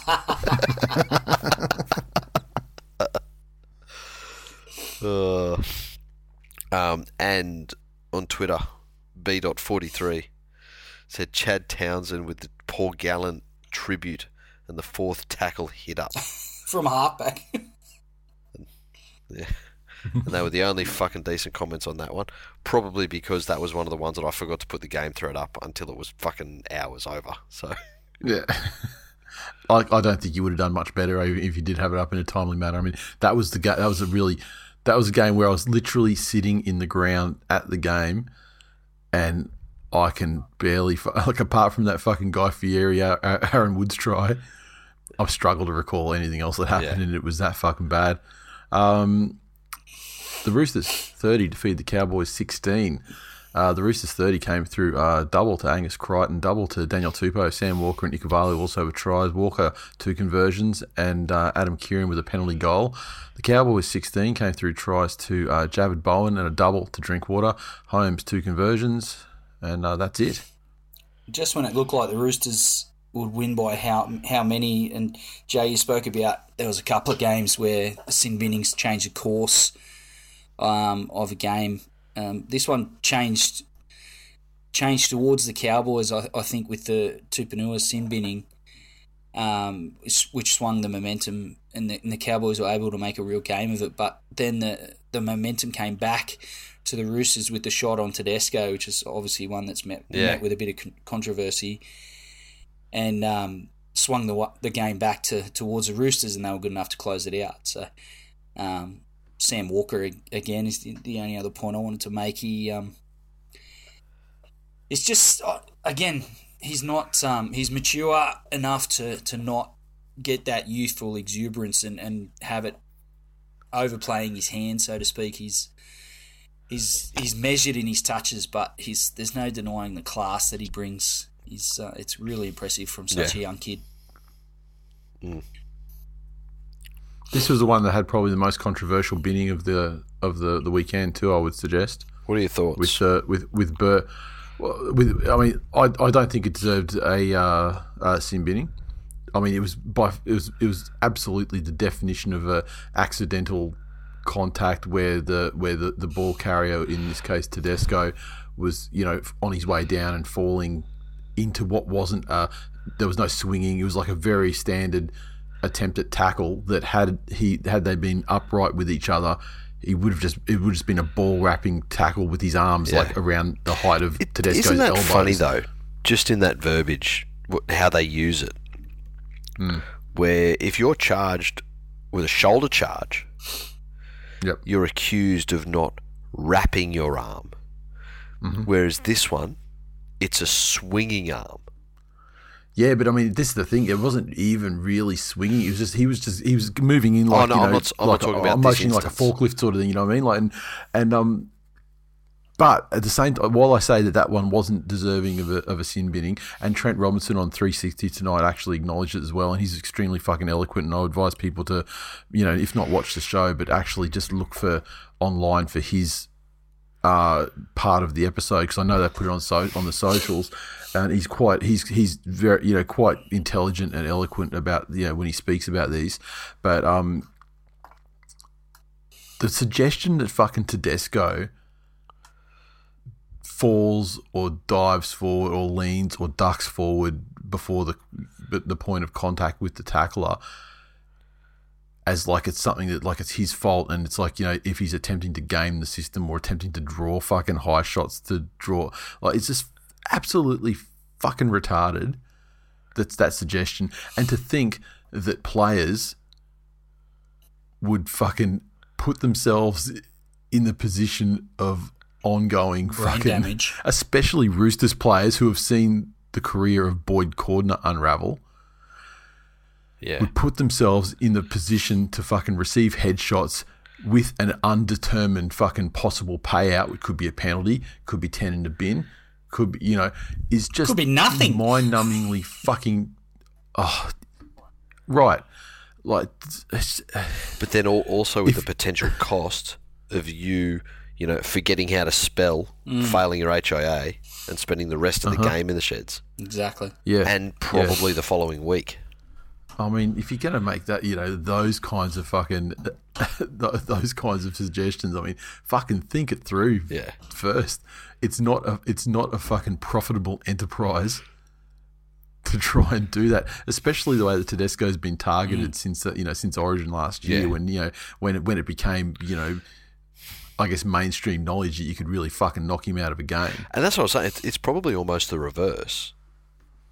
uh, um, and on Twitter, B forty-three said Chad Townsend with the Paul Gallen tribute and the fourth tackle hit up. From a halfback. Yeah. And they were the only fucking decent comments on that one. Probably because that was one of the ones that I forgot to put the game thread up until it was fucking hours over. So Yeah. I, I don't think you would have done much better if you did have it up in a timely manner. I mean, that was the ga- that was a really that was a game where I was literally sitting in the ground at the game, and I can barely like apart from that fucking Guy Fieri, Aaron Woods try, I've struggled to recall anything else that happened, yeah. and it was that fucking bad. Um, the Roosters thirty defeated the Cowboys sixteen. Uh, the Roosters thirty came through uh, double to Angus Crichton, double to Daniel Tupou, Sam Walker and Ikuvalu also with tries. Walker, two conversions, and uh, Adam Kieran with a penalty goal. The Cowboys sixteen came through tries to uh, Javid Bowen and a double to Drinkwater. Holmes, two conversions, and uh, that's it. Just when it looked like the Roosters would win by how how many, and Jay, you spoke about there was a couple of games where Sin Binnings changed the course um, of a game. Um, this one changed changed towards the Cowboys, I, I think, with the Tupanua sin binning, um, which swung the momentum, and the, and the Cowboys were able to make a real game of it. But then the, the momentum came back to the Roosters with the shot on Tedesco, which is obviously one that's met, yeah. met with a bit of controversy, and um, swung the the game back to towards the Roosters, and they were good enough to close it out. So. Um, Sam Walker again is the, the only other point I wanted to make. He, um, it's just uh, again he's not um, he's mature enough to, to not get that youthful exuberance and, and have it overplaying his hand, so to speak. He's he's he's measured in his touches, but he's there's no denying the class that he brings. He's uh, it's really impressive from such yeah. a young kid. Mm. This was the one that had probably the most controversial binning of the of the, the weekend too, I would suggest. What are your thoughts with uh, with with Burr? Well, with I mean, I, I don't think it deserved a uh, uh, sin binning. I mean, it was by it was it was absolutely the definition of a accidental contact where the where the, the ball carrier, in this case Tedesco, was you know on his way down and falling into what wasn't uh there was no swinging. It was like a very standard attempt at tackle that had he had they been upright with each other, he would have just it would have just been a ball wrapping tackle with his arms yeah. like around the height of it, Tedesco's isn't that elbows. Funny though, just in that verbiage, how they use it, mm. where if you're charged with a shoulder charge, yep. you're accused of not wrapping your arm, mm-hmm. whereas this one, it's a swinging arm. Yeah, but I mean, this is the thing. It wasn't even really swinging. It was just he was just he was moving in like oh, no, you know, I'm not, I'm like not talking a, about motioning this like a forklift sort of thing. You know what I mean? Like and and um, but at the same time, while I say that that one wasn't deserving of a of a sin binning, and Trent Robinson on three sixty tonight actually acknowledged it as well, and he's extremely fucking eloquent. And I advise people to, you know, if not watch the show, but actually just look for online for his uh part of the episode, because I know they put it on so on the socials. And he's quite, he's he's very, you know, quite intelligent and eloquent about, you know, when he speaks about these. But um, the suggestion that fucking Tedesco falls or dives forward or leans or ducks forward before the the point of contact with the tackler, as like it's something that like it's his fault, and it's like, you know, if he's attempting to game the system or attempting to draw fucking high shots to draw, like it's just absolutely fucking retarded. That's that suggestion. And to think that players would fucking put themselves in the position of ongoing brain fucking damage, especially Roosters players who have seen the career of Boyd Cordner unravel, yeah, would put themselves in the position to fucking receive headshots with an undetermined fucking possible payout, which could be a penalty, could be ten in the bin, could be, you know, is just could be nothing. Mind-numbingly fucking, oh, right, like. But then also with if, the potential cost of you, you know, forgetting how to spell, mm. failing your H I A, and spending the rest of uh-huh. the game in the sheds. Exactly. Yeah, and probably yeah. the following week. I mean, if you're going to make that, you know, those kinds of fucking, those kinds of suggestions, I mean, fucking think it through yeah. first. It's not a, it's not a fucking profitable enterprise to try and do that, especially the way that Tedesco's been targeted mm. since, you know, since Origin last year, yeah. when, you know, when it, when it became, you know, I guess mainstream knowledge that you could really fucking knock him out of a game. And that's what I was saying. It's, it's probably almost the reverse.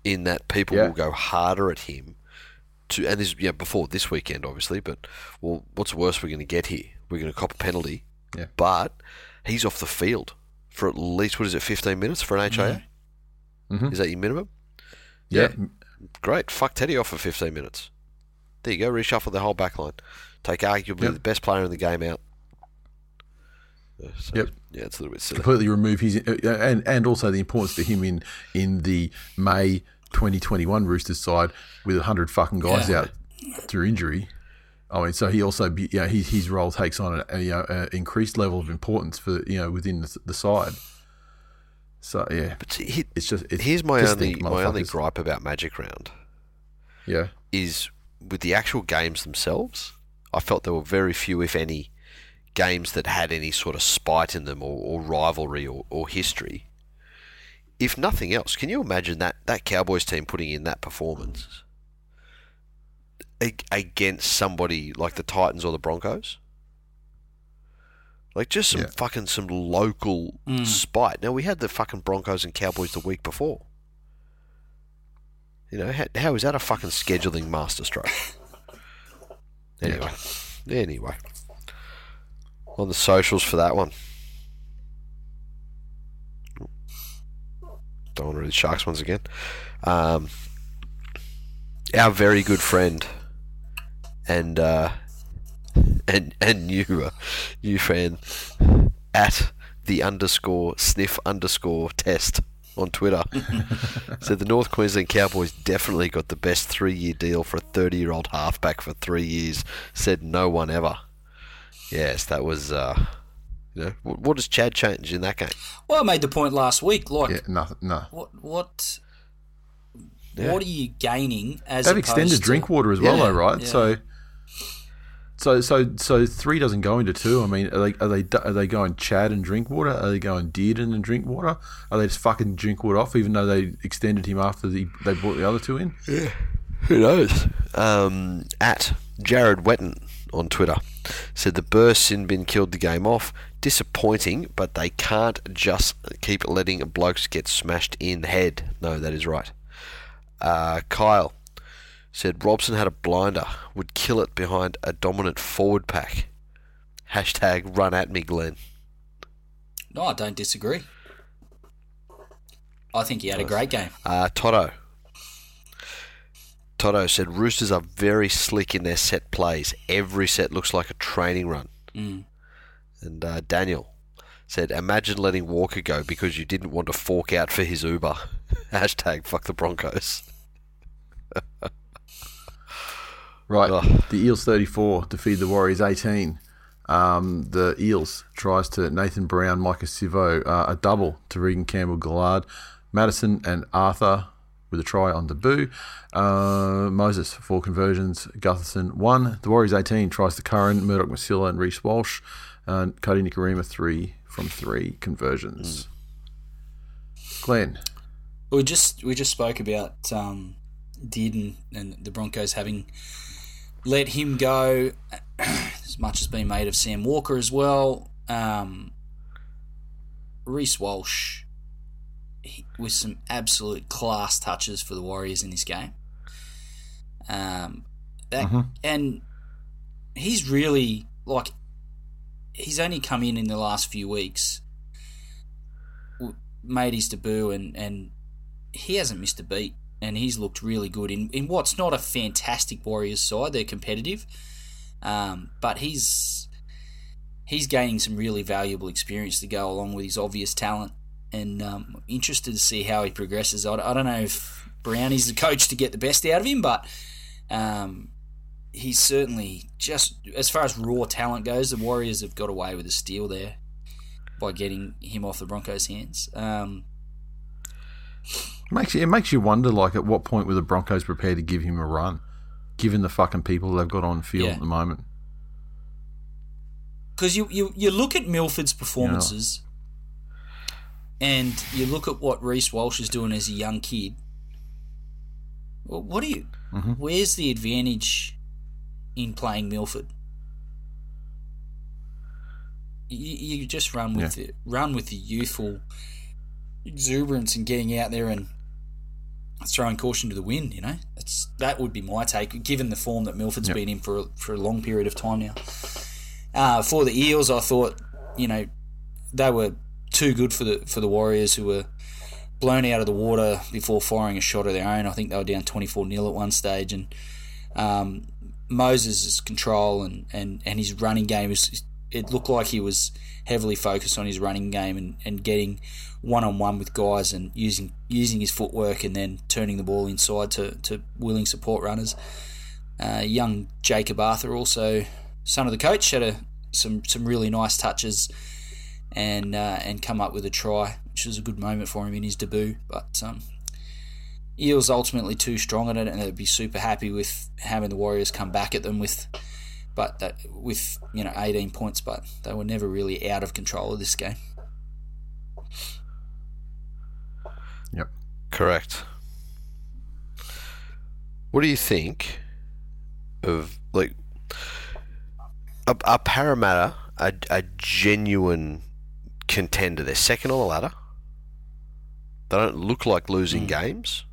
in that people Yeah. will go harder at him. To and this yeah before this weekend obviously, but well, what's worse we're going to get here? We're going to cop a penalty, Yeah. but he's off the field for at least what is it, fifteen minutes for an H I A? Mhm. Is that your minimum? Yeah. Great. Fuck Teddy off for fifteen minutes. There you go. Reshuffle the whole back line. Take arguably Yep. the best player in the game out. Uh, So, Yep. Yeah, it's a little bit silly. Completely remove his uh, and and also the importance for him in in the May twenty twenty-one Roosters side with a hundred fucking guys Yeah. out through injury. I mean, so he also be- you know, his his role takes on a, a, you know, a increased level of importance for you know within the, the side. So yeah, But see, he- it's just it's here's my just only think, my only motherfuckers. gripe about Magic Round Yeah, is with the actual games themselves. I felt there were very few, if any, games that had any sort of spite in them or, or rivalry or, or history. If nothing else, can you imagine that, that Cowboys team putting in that performance ag- against somebody like the Titans or the Broncos? Like just some Yeah. fucking some local Mm. spite. Now we had the fucking Broncos and Cowboys the week before. You know, how, how is that a fucking scheduling masterstroke? Anyway, anyway, on the socials for that one. Don't want to read the Sharks ones again. Um, our very good friend and uh, and and new uh, new fan at the underscore sniff underscore test on Twitter said the North Queensland Cowboys definitely got the best three-year deal for a thirty-year-old halfback for three years. Said no one ever. Yes, that was. Uh, you know, what, what does Chad change in that game? Well, I made the point last week. Like, yeah, nothing, no. what what Yeah. what are you gaining as They've opposed extended to- drink water as well, Yeah, though, right? yeah. So, so, so, so three doesn't go into two. I mean, are they are they are they going Chad and drink water? Are they going Dearden and drink water? Are they just fucking drink water off, even though they extended him after the, they brought the other two in? Who knows? Um, at Jared Wetton on Twitter said the burst sin bin killed the game off. Disappointing, but they can't just keep letting blokes get smashed in the head. No, that is right. Uh, Kyle said Robson had a blinder, would kill it behind a dominant forward pack. Hashtag run at me, Glenn. No, I don't disagree. I think he had a great game. Uh, Toto. Toto said Roosters are very slick in their set plays. Every set looks like a training run. Mm. And uh, Daniel said, imagine letting Walker go because you didn't want to fork out for his Uber. Hashtag fuck the Broncos. Right. Ugh. The Eels thirty-four defeat the Warriors eighteen. Um, the Eels tries to Nathan Brown, Micah Sivo, uh, a double to Regan Campbell-Gillard, Madison and Arthur with a try on debut. Uh, Moses, four conversions. Gutherson, one. The Warriors eighteen tries to Curran, Murdoch Masilla and Reece Walsh. And Cody Nikorima, three from three conversions. Glenn. We just we just spoke about um, Dearden and the Broncos having let him go. As much has been made of Sam Walker as well. Um, Reece Walsh he, with some absolute class touches for the Warriors in this game. Um, that Mhm. and he's really like he's only come in in the last few weeks, w- made his debut, and, and he hasn't missed a beat, and he's looked really good in, in what's not a fantastic Warriors side. They're competitive, um, but he's he's gaining some really valuable experience to go along with his obvious talent, and um, interested to see how he progresses. I, I don't know if Brownie's the coach to get the best out of him, but um, he's certainly just, as far as raw talent goes, the Warriors have got away with a steal there by getting him off the Broncos' hands. Um, Makes you, it makes you wonder, like, at what point were the Broncos prepared to give him a run, given the fucking people they've got on field Yeah. at the moment? Because you, you, you look at Milford's performances and you look at what Reece Walsh is doing as a young kid. Well, what do you... Mhm. Where's the advantage in playing Milford? You, you just run with Yeah. the, run with the youthful exuberance and getting out there and throwing caution to the wind, you know. It's, that would be my take, given the form that Milford's yep. been in for, for a long period of time now. Uh, for the Eels, I thought, you know, they were too good for the for the Warriors, who were blown out of the water before firing a shot of their own. I think they were down twenty-four nil at one stage, and um, Moses' control and, and, and his running game, was, it looked like he was heavily focused on his running game and, and getting one-on-one with guys and using using his footwork and then turning the ball inside to, to willing support runners. Uh, young Jacob Arthur, also son of the coach, had a, some some really nice touches and uh, and come up with a try, which was a good moment for him in his debut. But um, Eels ultimately too strong at it, and they'd be super happy with having the Warriors come back at them with, but that with you know eighteen points. But they were never really out of control of this game. Yep, correct. What do you think of like a, a Parramatta, a, a genuine contender? They're second on the ladder. They don't look like losing mm. games.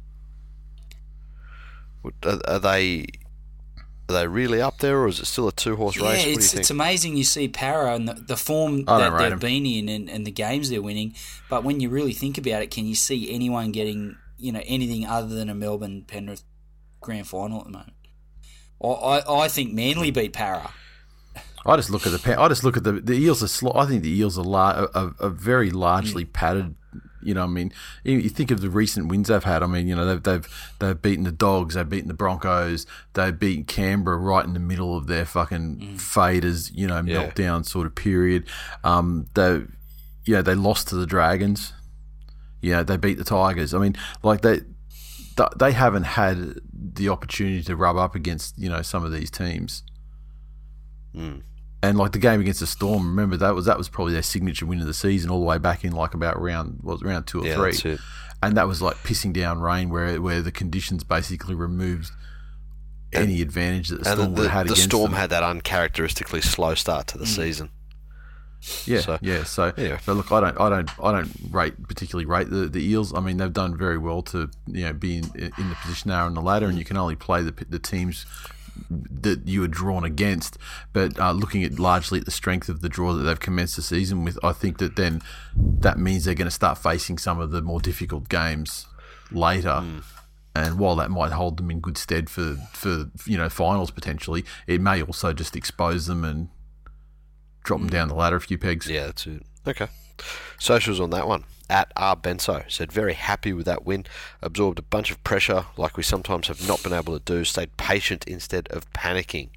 Are, are they are they really up there, or is it still a two-horse yeah, race? What it's, do you think? It's amazing you see Para and the, the form that they've them. been in and, and the games they're winning, but when you really think about it, can you see anyone getting you know anything other than a Melbourne Penrith grand final at the moment? I, I, I think Manly beat Para. I just look at the I just look at the the Eels are sl- I think the Eels are, lar- are, are very largely mm. padded. You know, I mean, you think of the recent wins they've had. I mean, you know, they've they've they've beaten the Dogs, they've beaten the Broncos, they've beaten Canberra right in the middle of their fucking mm. faders, you know, yeah. meltdown sort of period. Um, they, you know, they lost to the Dragons. You know, they beat the Tigers. I mean, like they they haven't had the opportunity to rub up against you know some of these teams. Mm. And like the game against the Storm, remember that was that was probably their signature win of the season, all the way back in like about round was round two or yeah, three, that's it. And that was like pissing down rain, where where the conditions basically removed and, any advantage that the Storm and the, would have had the against Storm them. had that uncharacteristically slow start to the mm. season. Yeah, so, yeah. So, anyway. but look, I don't, I don't, I don't rate particularly rate the, the Eels. I mean, they've done very well to you know be in, in the position they are on the ladder, and you can only play the the teams that you were drawn against, but uh, looking at largely at the strength of the draw that they've commenced the season with, I think that then that means they're going to start facing some of the more difficult games later. Mm. And while that might hold them in good stead for, for you know finals potentially, it may also just expose them and drop them down the ladder a few pegs. Yeah, that's it. Okay. Socials on that one. At R Benso said, very happy with that win. Absorbed a bunch of pressure like we sometimes have not been able to do. Stayed patient instead of panicking.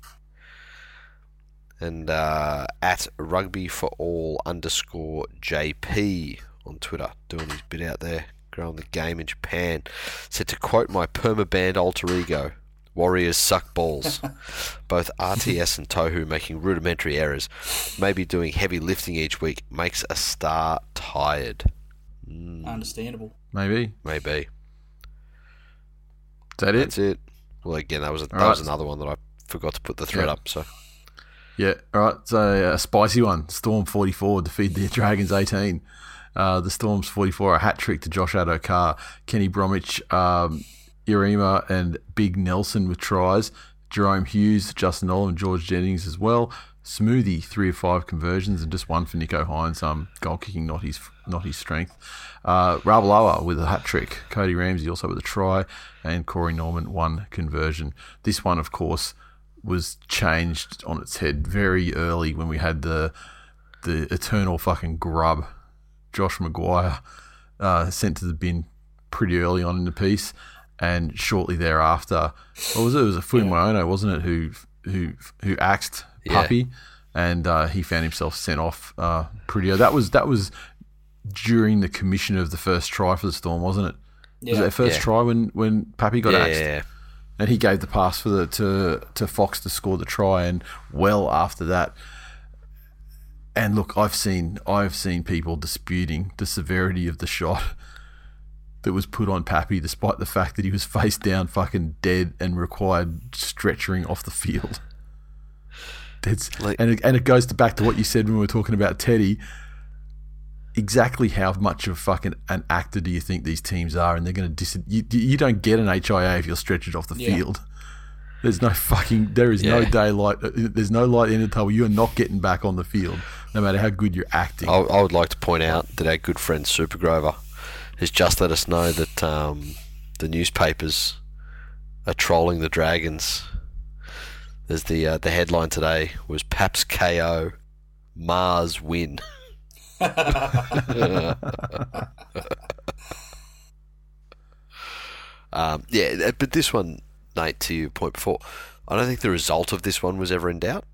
And uh, at Rugby for All underscore J P on Twitter, doing his bit out there, growing the game in Japan, said, to quote my perma-banned alter ego, Warriors suck balls. Both R T S and Tohu making rudimentary errors. Maybe doing heavy lifting each week makes a star tired. Mm. Understandable. Maybe. Maybe. Is that it? That's it. Well, again, that was a, that right. was another one that I forgot to put the thread yeah. up. So. Yeah. All right. So a spicy one. Storm forty-four defeat the Dragons eighteen. Uh, the Storm's forty-four, a hat trick to Josh Addo-Carr, Kenny Bromwich, um, Irima, and Big Nelson with tries. Jerome Hughes, Justin Olam, and George Jennings as well. Smoothie, three of five conversions, and just one for Nico Hines. Um, goal kicking, not his not his strength. Uh, Ravalawa with a hat trick. Cody Ramsey also with a try, and Corey Norman one conversion. This one, of course, was changed on its head very early when we had the the eternal fucking grub, Josh Maguire, uh, sent to the bin pretty early on in the piece, and shortly thereafter, what was it? It was a Fuimaono, wasn't it? Who who who axed Puppy, yeah. and uh, he found himself sent off uh, pretty early. That was that was during the commission of the first try for the Storm, wasn't it? Yeah. Was it their first yeah. try when when Puppy got yeah, axed? Yeah, yeah. And he gave the pass for the to to Fox to score the try, and well after that. And look, I've seen I've seen people disputing the severity of the shot that was put on Pappy, despite the fact that he was face down, fucking dead, and required stretchering off the field. It's, like, and it, and it goes to back to what you said when we were talking about Teddy. exactly how much of fucking an actor do you think these teams are? And they're going to dis. You, you don't get an H I A if you're stretched off the Yeah. field. There's no fucking. There is no Yeah. daylight. There's no light in the tunnel. You are not getting back on the field, no matter how good you're acting. I, I would like to point out that our good friend Super Grover has just let us know that um, the newspapers are trolling the Dragons. There's the uh, the headline today was Paps K O, Mars win. um, yeah, but this one, Nate, to your point before, I don't think the result of this one was ever in doubt,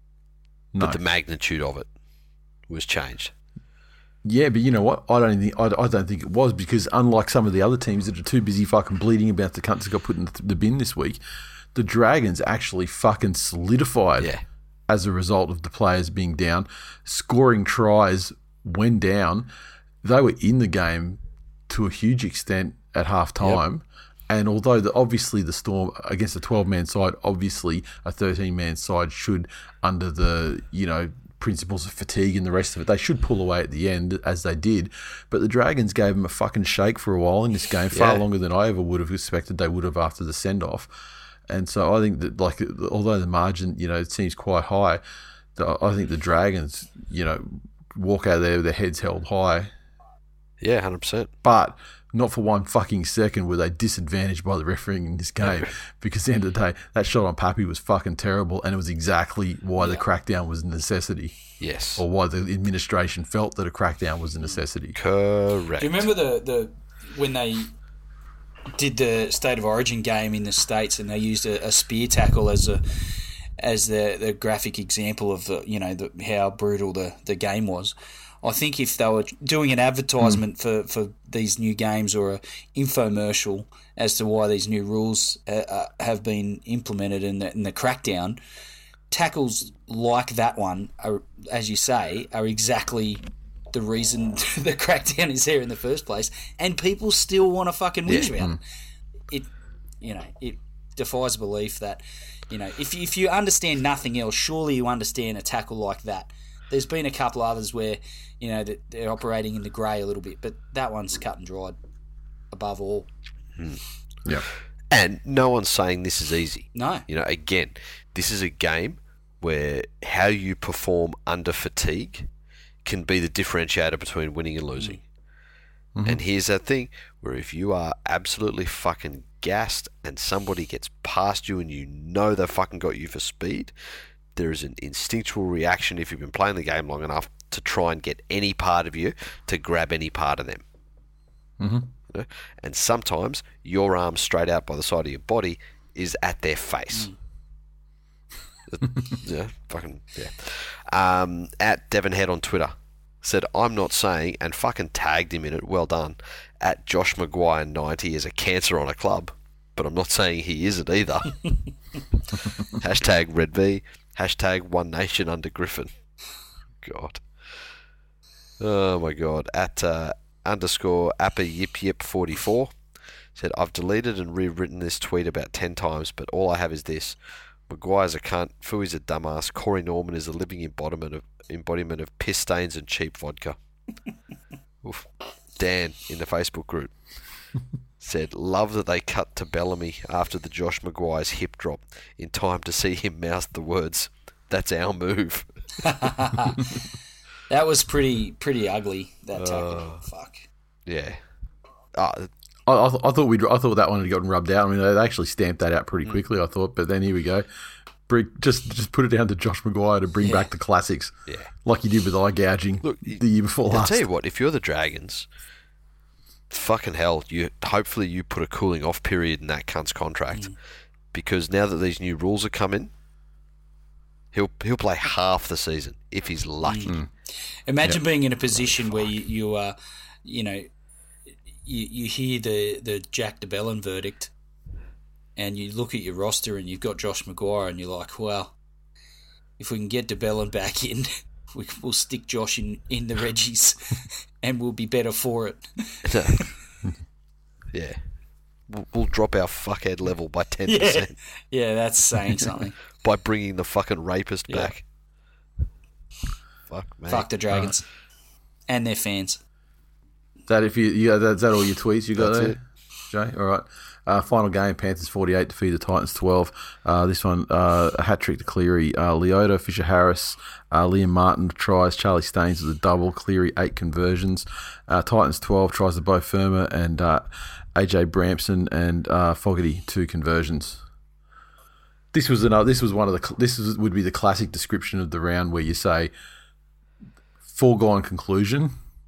no. but the magnitude of it was changed. Yeah, but you know what? I don't think I, I don't think it was, because unlike some of the other teams that are too busy fucking bleeding about the cunts that got put in the, the bin this week, the Dragons actually fucking solidified Yeah. as a result of the players being down, scoring tries when down. They were in the game to a huge extent at half time. Yep. And although the, obviously the Storm against a twelve-man side, obviously a thirteen-man side should, under the, you know, principles of fatigue and the rest of it, they should pull away at the end, as they did. But the Dragons gave them a fucking shake for a while in this game, far Yeah. longer than I ever would have expected they would have after the send-off. And so I think that, like, although the margin, you know, it seems quite high, the, I think the Dragons, you know, walk out of there with their heads held high. Yeah, one hundred percent. But not for one fucking second were they disadvantaged by the refereeing in this game, because at the end of the day, that shot on Pappy was fucking terrible, and it was exactly why the crackdown was a necessity. Yes. Or why the administration felt that a crackdown was a necessity. Correct. Do you remember the, the when they did the State of Origin game in the States, and they used a, a spear tackle as a as the, the graphic example of the, you know, the, how brutal the, the game was? I think if they were doing an advertisement mm. for, for these new games, or an infomercial as to why these new rules uh, uh, have been implemented in the, in the crackdown, tackles like that one, are, as you say, are exactly the reason the crackdown is there in the first place, and people still want to fucking whinge yeah. about it. It, you know, it defies belief that, you know, if if you understand nothing else, surely you understand a tackle like that. There's been a couple others where, you know, that they're operating in the grey a little bit, but that one's cut and dried above all. Mm. Yeah. And no one's saying this is easy. No. You know, again, this is a game where how you perform under fatigue can be the differentiator between winning and losing. Mm-hmm. And here's that thing where if you are absolutely fucking gassed and somebody gets past you and you know they've fucking got you for speed, there is an instinctual reaction, if you've been playing the game long enough, to try and get any part of you to grab any part of them. Mm-hmm. You know? And sometimes your arm straight out by the side of your body is at their face. Mm. yeah, fucking yeah. Um, at Devon Head on Twitter said, "I'm not saying," and fucking tagged him in it. Well done. At Josh Maguire ninety is a cancer on a club, but I'm not saying he isn't either. Hashtag Red V. Hashtag One Nation under Griffin. God. Oh my God. At uh, underscore Appa Yip Yip forty-four said, "I've deleted and rewritten this tweet about ten times, but all I have is this. Maguire's a cunt, Fui's a dumbass, Corey Norman is a living embodiment of embodiment of piss stains and cheap vodka." Oof. Dan in the Facebook group said, "Love that they cut to Bellamy after the Josh Maguire's hip drop in time to see him mouth the words, 'That's our move.'" That was pretty pretty ugly, that tackle. Uh, Fuck. Yeah. Uh, I, I, th- I thought we I thought that one had gotten rubbed out. I mean, they actually stamped that out pretty quickly, I thought. But then here we go. Bring, just just put it down to Josh Maguire to bring Yeah. back the classics. Yeah. Like he did with eye gouging Look, the year before I'll last. tell you what, if you're the Dragons, fucking hell, you hopefully you put a cooling off period in that cunt's contract. Mm. Because now that these new rules are coming, he'll he'll play half the season if he's lucky. Mm. Imagine Yep. being in a position where you, you uh, you know, you, you hear the, the Jack DeBellin verdict, and you look at your roster and you've got Josh Maguire, and you're like, well, if we can get DeBellin back in, we, we'll stick Josh in, in the Reggies, and we'll be better for it. Yeah. We'll, we'll drop our fuckhead level by ten Yeah, percent yeah, that's saying something. by bringing the fucking rapist Yeah. back. Fuck, man. Fuck the Dragons. and their fans. That if you, yeah, that's that all your tweets you got That's there, it. Jay? All right. Uh, final game: Panthers forty-eight defeat the Titans twelve. Uh, this one, uh, a hat trick to Cleary, uh, Leota, Fisher Harris, uh, Liam Martin tries, Charlie Staines with a double, Cleary eight conversions. Uh, Titans twelve tries to Bo Firma and uh, A J Bramson and uh, Fogarty two conversions. This was another. This was one of the. This is, would be the classic description of the round where you say foregone conclusion.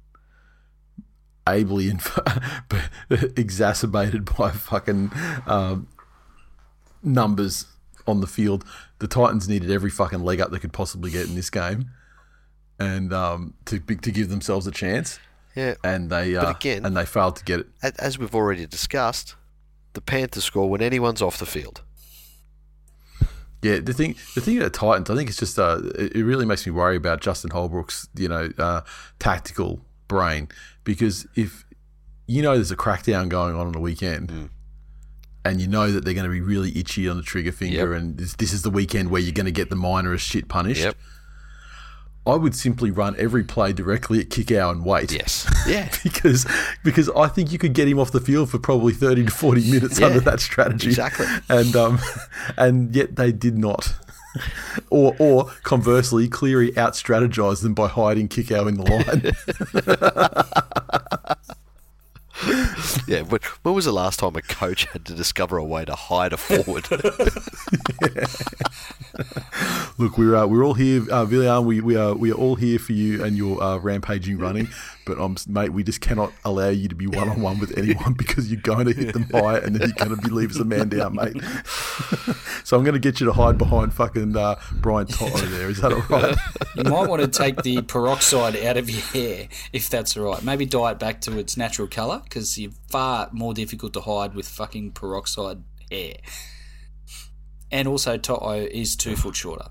Ably inf- exacerbated by fucking um, numbers on the field. The Titans needed every fucking leg up they could possibly get in this game, and um, to to give themselves a chance. Yeah, and they uh, but again, and they failed to get it. As we've already discussed, the Panthers score when anyone's off the field. Yeah, the thing, the thing about Titans, I think it's just uh, it, it really makes me worry about Justin Holbrook's, you know, uh, tactical brain, because if you know there's a crackdown going on on the weekend, mm. and you know that they're going to be really itchy on the trigger finger, yep. and this, this is the weekend where you're going to get the minorest shit punished. Yep. I would simply run every play directly at Kickow and wait. Yes. Yeah. because because I think you could get him off the field for probably thirty to forty minutes yeah, under that strategy. Exactly. And um and yet they did not. or or conversely, Cleary out strategized them by hiding Kickow in the line. Yeah, when, when was the last time a coach had to discover a way to hide a forward? Yeah. Look, we're uh, we're all here, uh, Villian. We we are we are all here for you and your uh, rampaging running. But um, mate, we just cannot allow you to be one on one with anyone because you're going to hit them high and then you're going to be leave a man down, mate. So I'm going to get you to hide behind fucking uh, Brian Toto there. Is that all right? You might want to take the peroxide out of your hair if that's all right. Maybe dye it back to its natural colour because you're far more difficult to hide with fucking peroxide hair. And also, Toto is two foot shorter.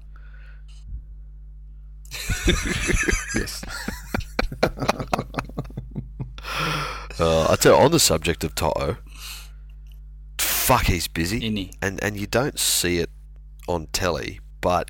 Yes. uh, I tell you, on the subject of Toto, fuck, he's busy, Isn't he? and and you don't see it on telly, but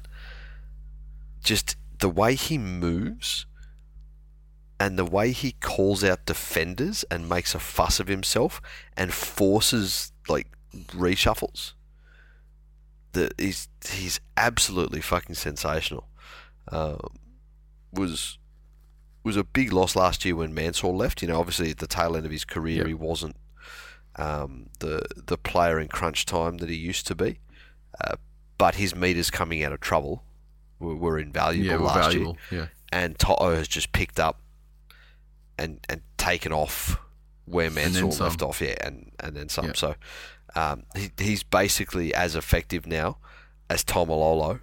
just the way he moves and the way he calls out defenders and makes a fuss of himself and forces like reshuffles. The, he's he's absolutely fucking sensational. Uh, was was a big loss last year when Mansour left. You know, obviously at the tail end of his career, yep. he wasn't um, the the player in crunch time that he used to be. Uh, but his meters coming out of trouble were, were invaluable yeah, last valuable. year. Yeah. And Toto has just picked up and and taken off where Mansour left off. Yeah, and, and then some. Yep. So. Um, he, he's basically as effective now as Tomalolo,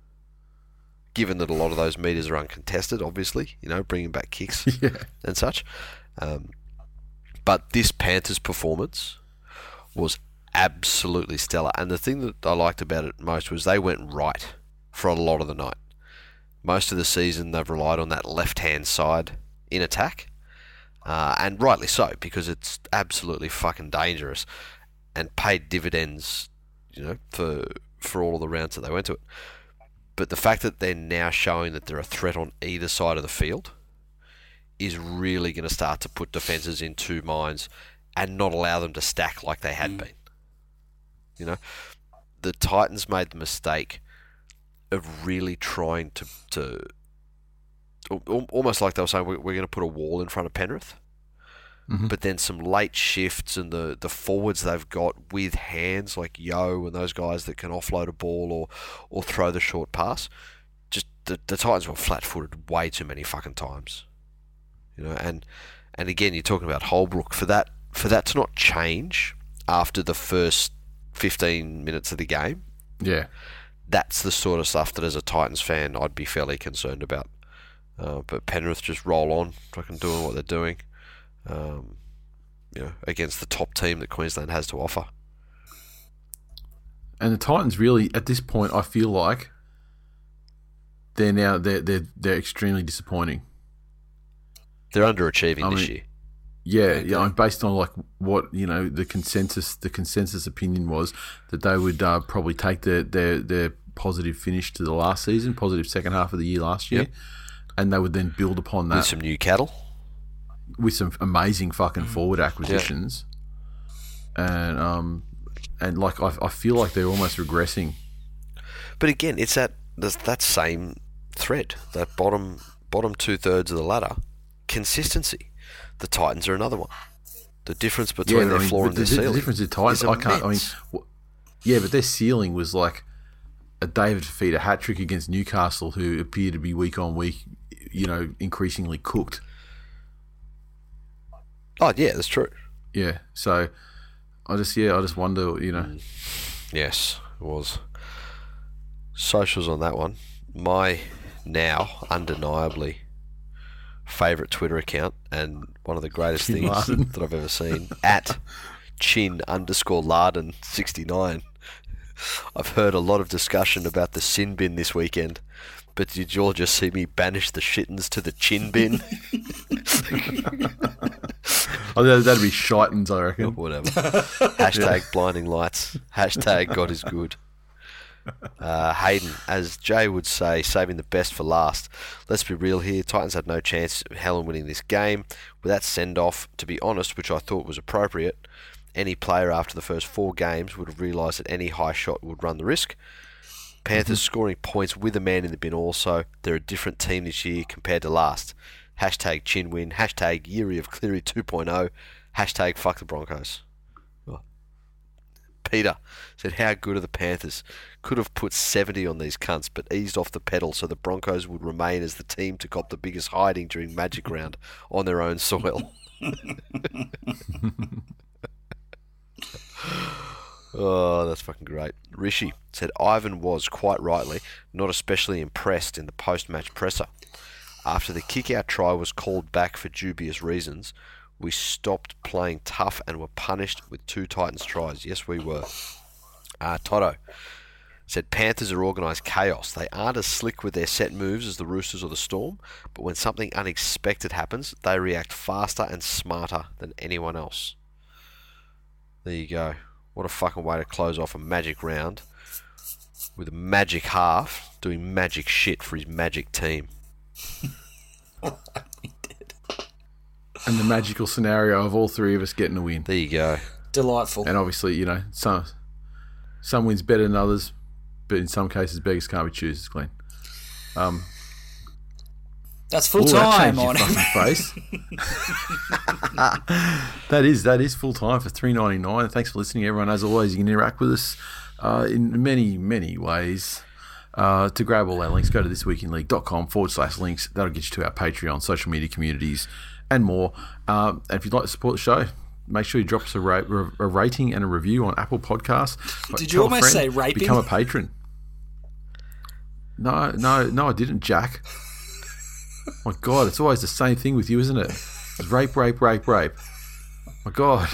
given that a lot of those meters are uncontested, obviously, you know, bringing back kicks yeah. and such. Um, but this Panthers performance was absolutely stellar. And the thing that I liked about it most was they went right for a lot of the night. Most of the season, they've relied on that left-hand side in attack. Uh, and rightly so, because it's absolutely fucking dangerous. And paid dividends, you know, for for all of the rounds that they went to it. But the fact that they're now showing that they're a threat on either side of the field is really going to start to put defences in two minds and not allow them to stack like they had mm. been. You know, the Titans made the mistake of really trying to, to almost like they were saying, we're going to put a wall in front of Penrith. Mm-hmm. But then some late shifts and the, the forwards they've got with hands like Yo and those guys that can offload a ball or, or throw the short pass. Just the, the Titans were flat-footed way too many fucking times. You know, and and again you're talking about Holbrook for that for that to not change after the first fifteen minutes of the game. Yeah, that's the sort of stuff that as a Titans fan I'd be fairly concerned about. Uh, but Penrith just roll on, fucking doing what they're doing. Um, you know, against the top team that Queensland has to offer. And the Titans really, at this point, I feel like they're now they're they're they're extremely disappointing. They're underachieving I this mean, year. Yeah, okay. yeah. Based on like what you know, the consensus the consensus opinion was that they would uh, probably take their, their their positive finish to the last season, positive second half of the year last year, yep. and they would then build upon that with some new cattle. with some amazing fucking forward acquisitions, yeah. and um, and like I, I feel like they're almost regressing. But again, it's that that same thread, that bottom bottom two thirds of the ladder, consistency. The Titans are another one. The difference between yeah, their I mean, floor the, and their the, ceiling. The difference in Titans, I can't. I mean, w- yeah, but their ceiling was like a David Fifita hat trick against Newcastle, who appear to be week on week, you know, increasingly cooked. Oh yeah, that's true. Yeah, so I just yeah, I just wonder, you know. Yes, it was. Socials on that one. My now undeniably favourite Twitter account and one of the greatest Chin things Larden. that I've ever seen, at chin underscore Larden sixty-nine. I've heard a lot of discussion about the sin bin this weekend, but did you all just see me banish the shittens to the chin bin? Oh, that'd, that'd be shitens, I reckon. Or whatever. Hashtag blinding lights. Hashtag God is good. Uh, Hayden, as Jay would say, saving the best for last. Let's be real here. Titans had no chance of hell in winning this game. With that send-off, to be honest, which I thought was appropriate, any player after the first four games would have realised that any high shot would run the risk. Panthers mm-hmm. scoring points with a man in the bin also. They're a different team this year compared to last. Hashtag chin win. Hashtag Yeary of Cleary two point oh. Hashtag fuck the Broncos. Peter said, how good are the Panthers? Could have put seventy on these cunts, but eased off the pedal so the Broncos would remain as the team to cop the biggest hiding during Magic Round on their own soil. Oh, that's fucking great. Rishi said, Ivan was, quite rightly, not especially impressed in the post-match presser. After the kick-out try was called back for dubious reasons, we stopped playing tough and were punished with two Titans tries. Yes, we were. Uh, Toto said, Panthers are organised chaos. They aren't as slick with their set moves as the Roosters or the Storm, but when something unexpected happens, they react faster and smarter than anyone else. There you go. What a fucking way to close off a magic round with a magic half doing magic shit for his magic team. And the magical scenario of all three of us getting a win. There you go. Delightful. And obviously, you know, some some wins better than others, but in some cases, beggars can't be choosers, Glenn. Um, That's full ooh, time that on your fucking face. that is that is full time for three ninety-nine. Thanks for listening, everyone. As always, you can interact with us uh, in many many ways. Uh, to grab all our links, go to thisweekinleague.com forward slash links. That'll get you to our Patreon, social media communities, and more. Um, and if you'd like to support the show, make sure you drop us a, ra- a rating and a review on Apple Podcasts. Did Tell you almost friend, say raping? Become a patron. No, no, no, I didn't, Jack. My God, it's always the same thing with you, isn't it? It's rape, rape, rape, rape. My God.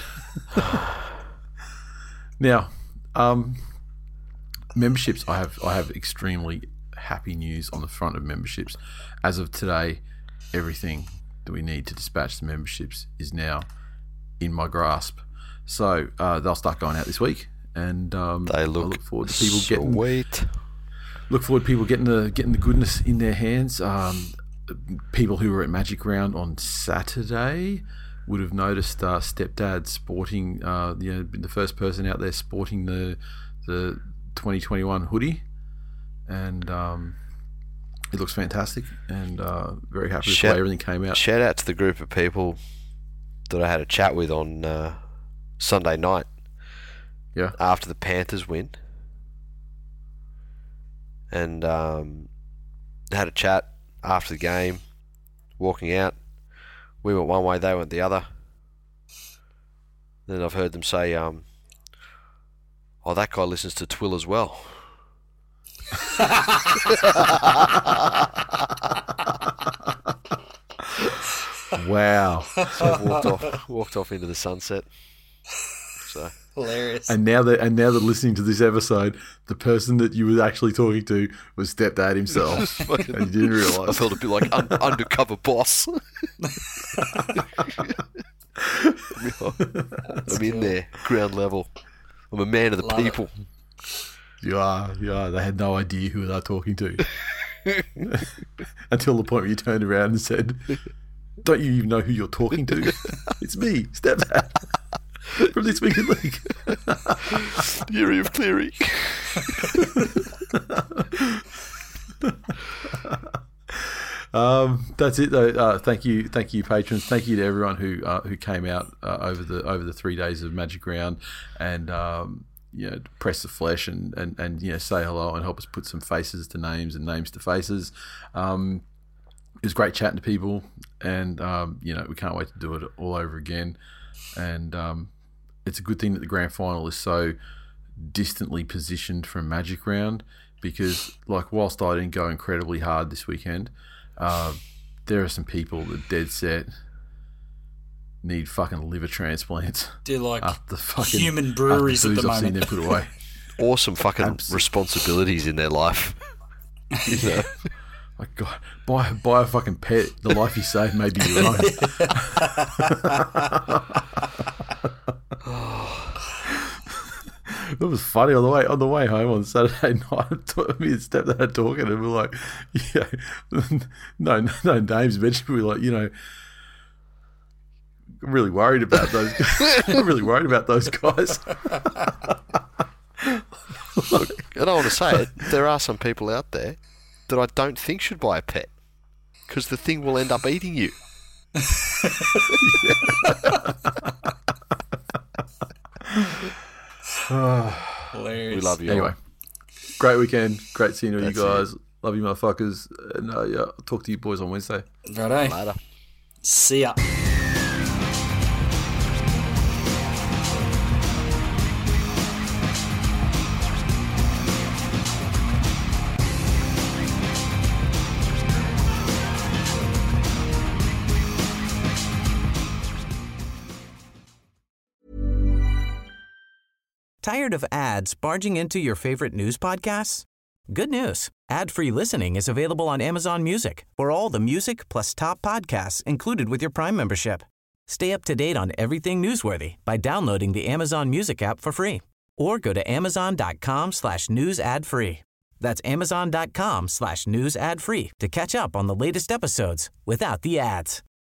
Now, um, memberships. I have I have extremely happy news on the front of memberships. As of today, everything that we need to dispatch the memberships is now in my grasp. So uh, they'll start going out this week, and um, they look, I look forward to people sweet. getting. Look forward to people getting the getting the goodness in their hands. Um, people who were at Magic Round on Saturday would have noticed uh, Stepdad sporting, uh, you know, the first person out there sporting the the twenty twenty-one hoodie, and um, it looks fantastic, and uh, very happy with the way everything came out. Shout out to the group of people that I had a chat with on uh, Sunday night. Yeah. After the Panthers win, and um, had a chat after the game, walking out. We went one way, they went the other. Then I've heard them say, um, oh, that guy listens to Twill as well. Wow. So I've walked off, walked off into the sunset. So hilarious. And now that and now that listening to this episode, the person that you were actually talking to was Stepdad himself, and you didn't realise. I felt a bit like un- undercover boss. I'm in there, ground level. I'm a man of the Love people. it. You are, you are. They had no idea who they're talking to until the point where you turned around and said, Don't you even know who you're talking to? It's me, Stepdad, from This Week in League. Theory of Cleary. Um, that's it though. Uh, thank you, thank you, patrons. Thank you to everyone who uh, who came out uh, over the over the three days of Magic Round and um, you know, press the flesh and, and, and you know, say hello and help us put some faces to names and names to faces. Um, it was great chatting to people, and um, you know, we can't wait to do it all over again. And um, it's a good thing that the grand final is so distantly positioned from Magic Round, because like whilst I didn't go incredibly hard this weekend. Uh, there are some people that dead set need fucking liver transplants. They're like after the fucking, human breweries after at the I've moment. seen them put away. Awesome fucking Absolutely. responsibilities in their life. You know? My God, buy buy a fucking pet. The life you save may be your own. It was funny on the way on the way home on Saturday night. Me and Stepdad are talking, and we're like, "Yeah, no, no, no names mentioned." We were like, you know, I'm really worried about those. I'm really worried about those guys. Look, and I want to say it, there are some people out there that I don't think should buy a pet, because the thing will end up eating you. Hilarious. We love you. Anyway, great weekend. Great seeing all you That's guys. Love you, motherfuckers. And uh, yeah, I'll talk to you boys on Wednesday. Righto. Later. See ya. Tired of ads barging into your favorite news podcasts? Good news. Ad-free listening is available on Amazon Music for all the music plus top podcasts included with your Prime membership. Stay up to date on everything newsworthy by downloading the Amazon Music app for free or go to amazon.com slash news ad free. That's amazon.com slash news ad free to catch up on the latest episodes without the ads.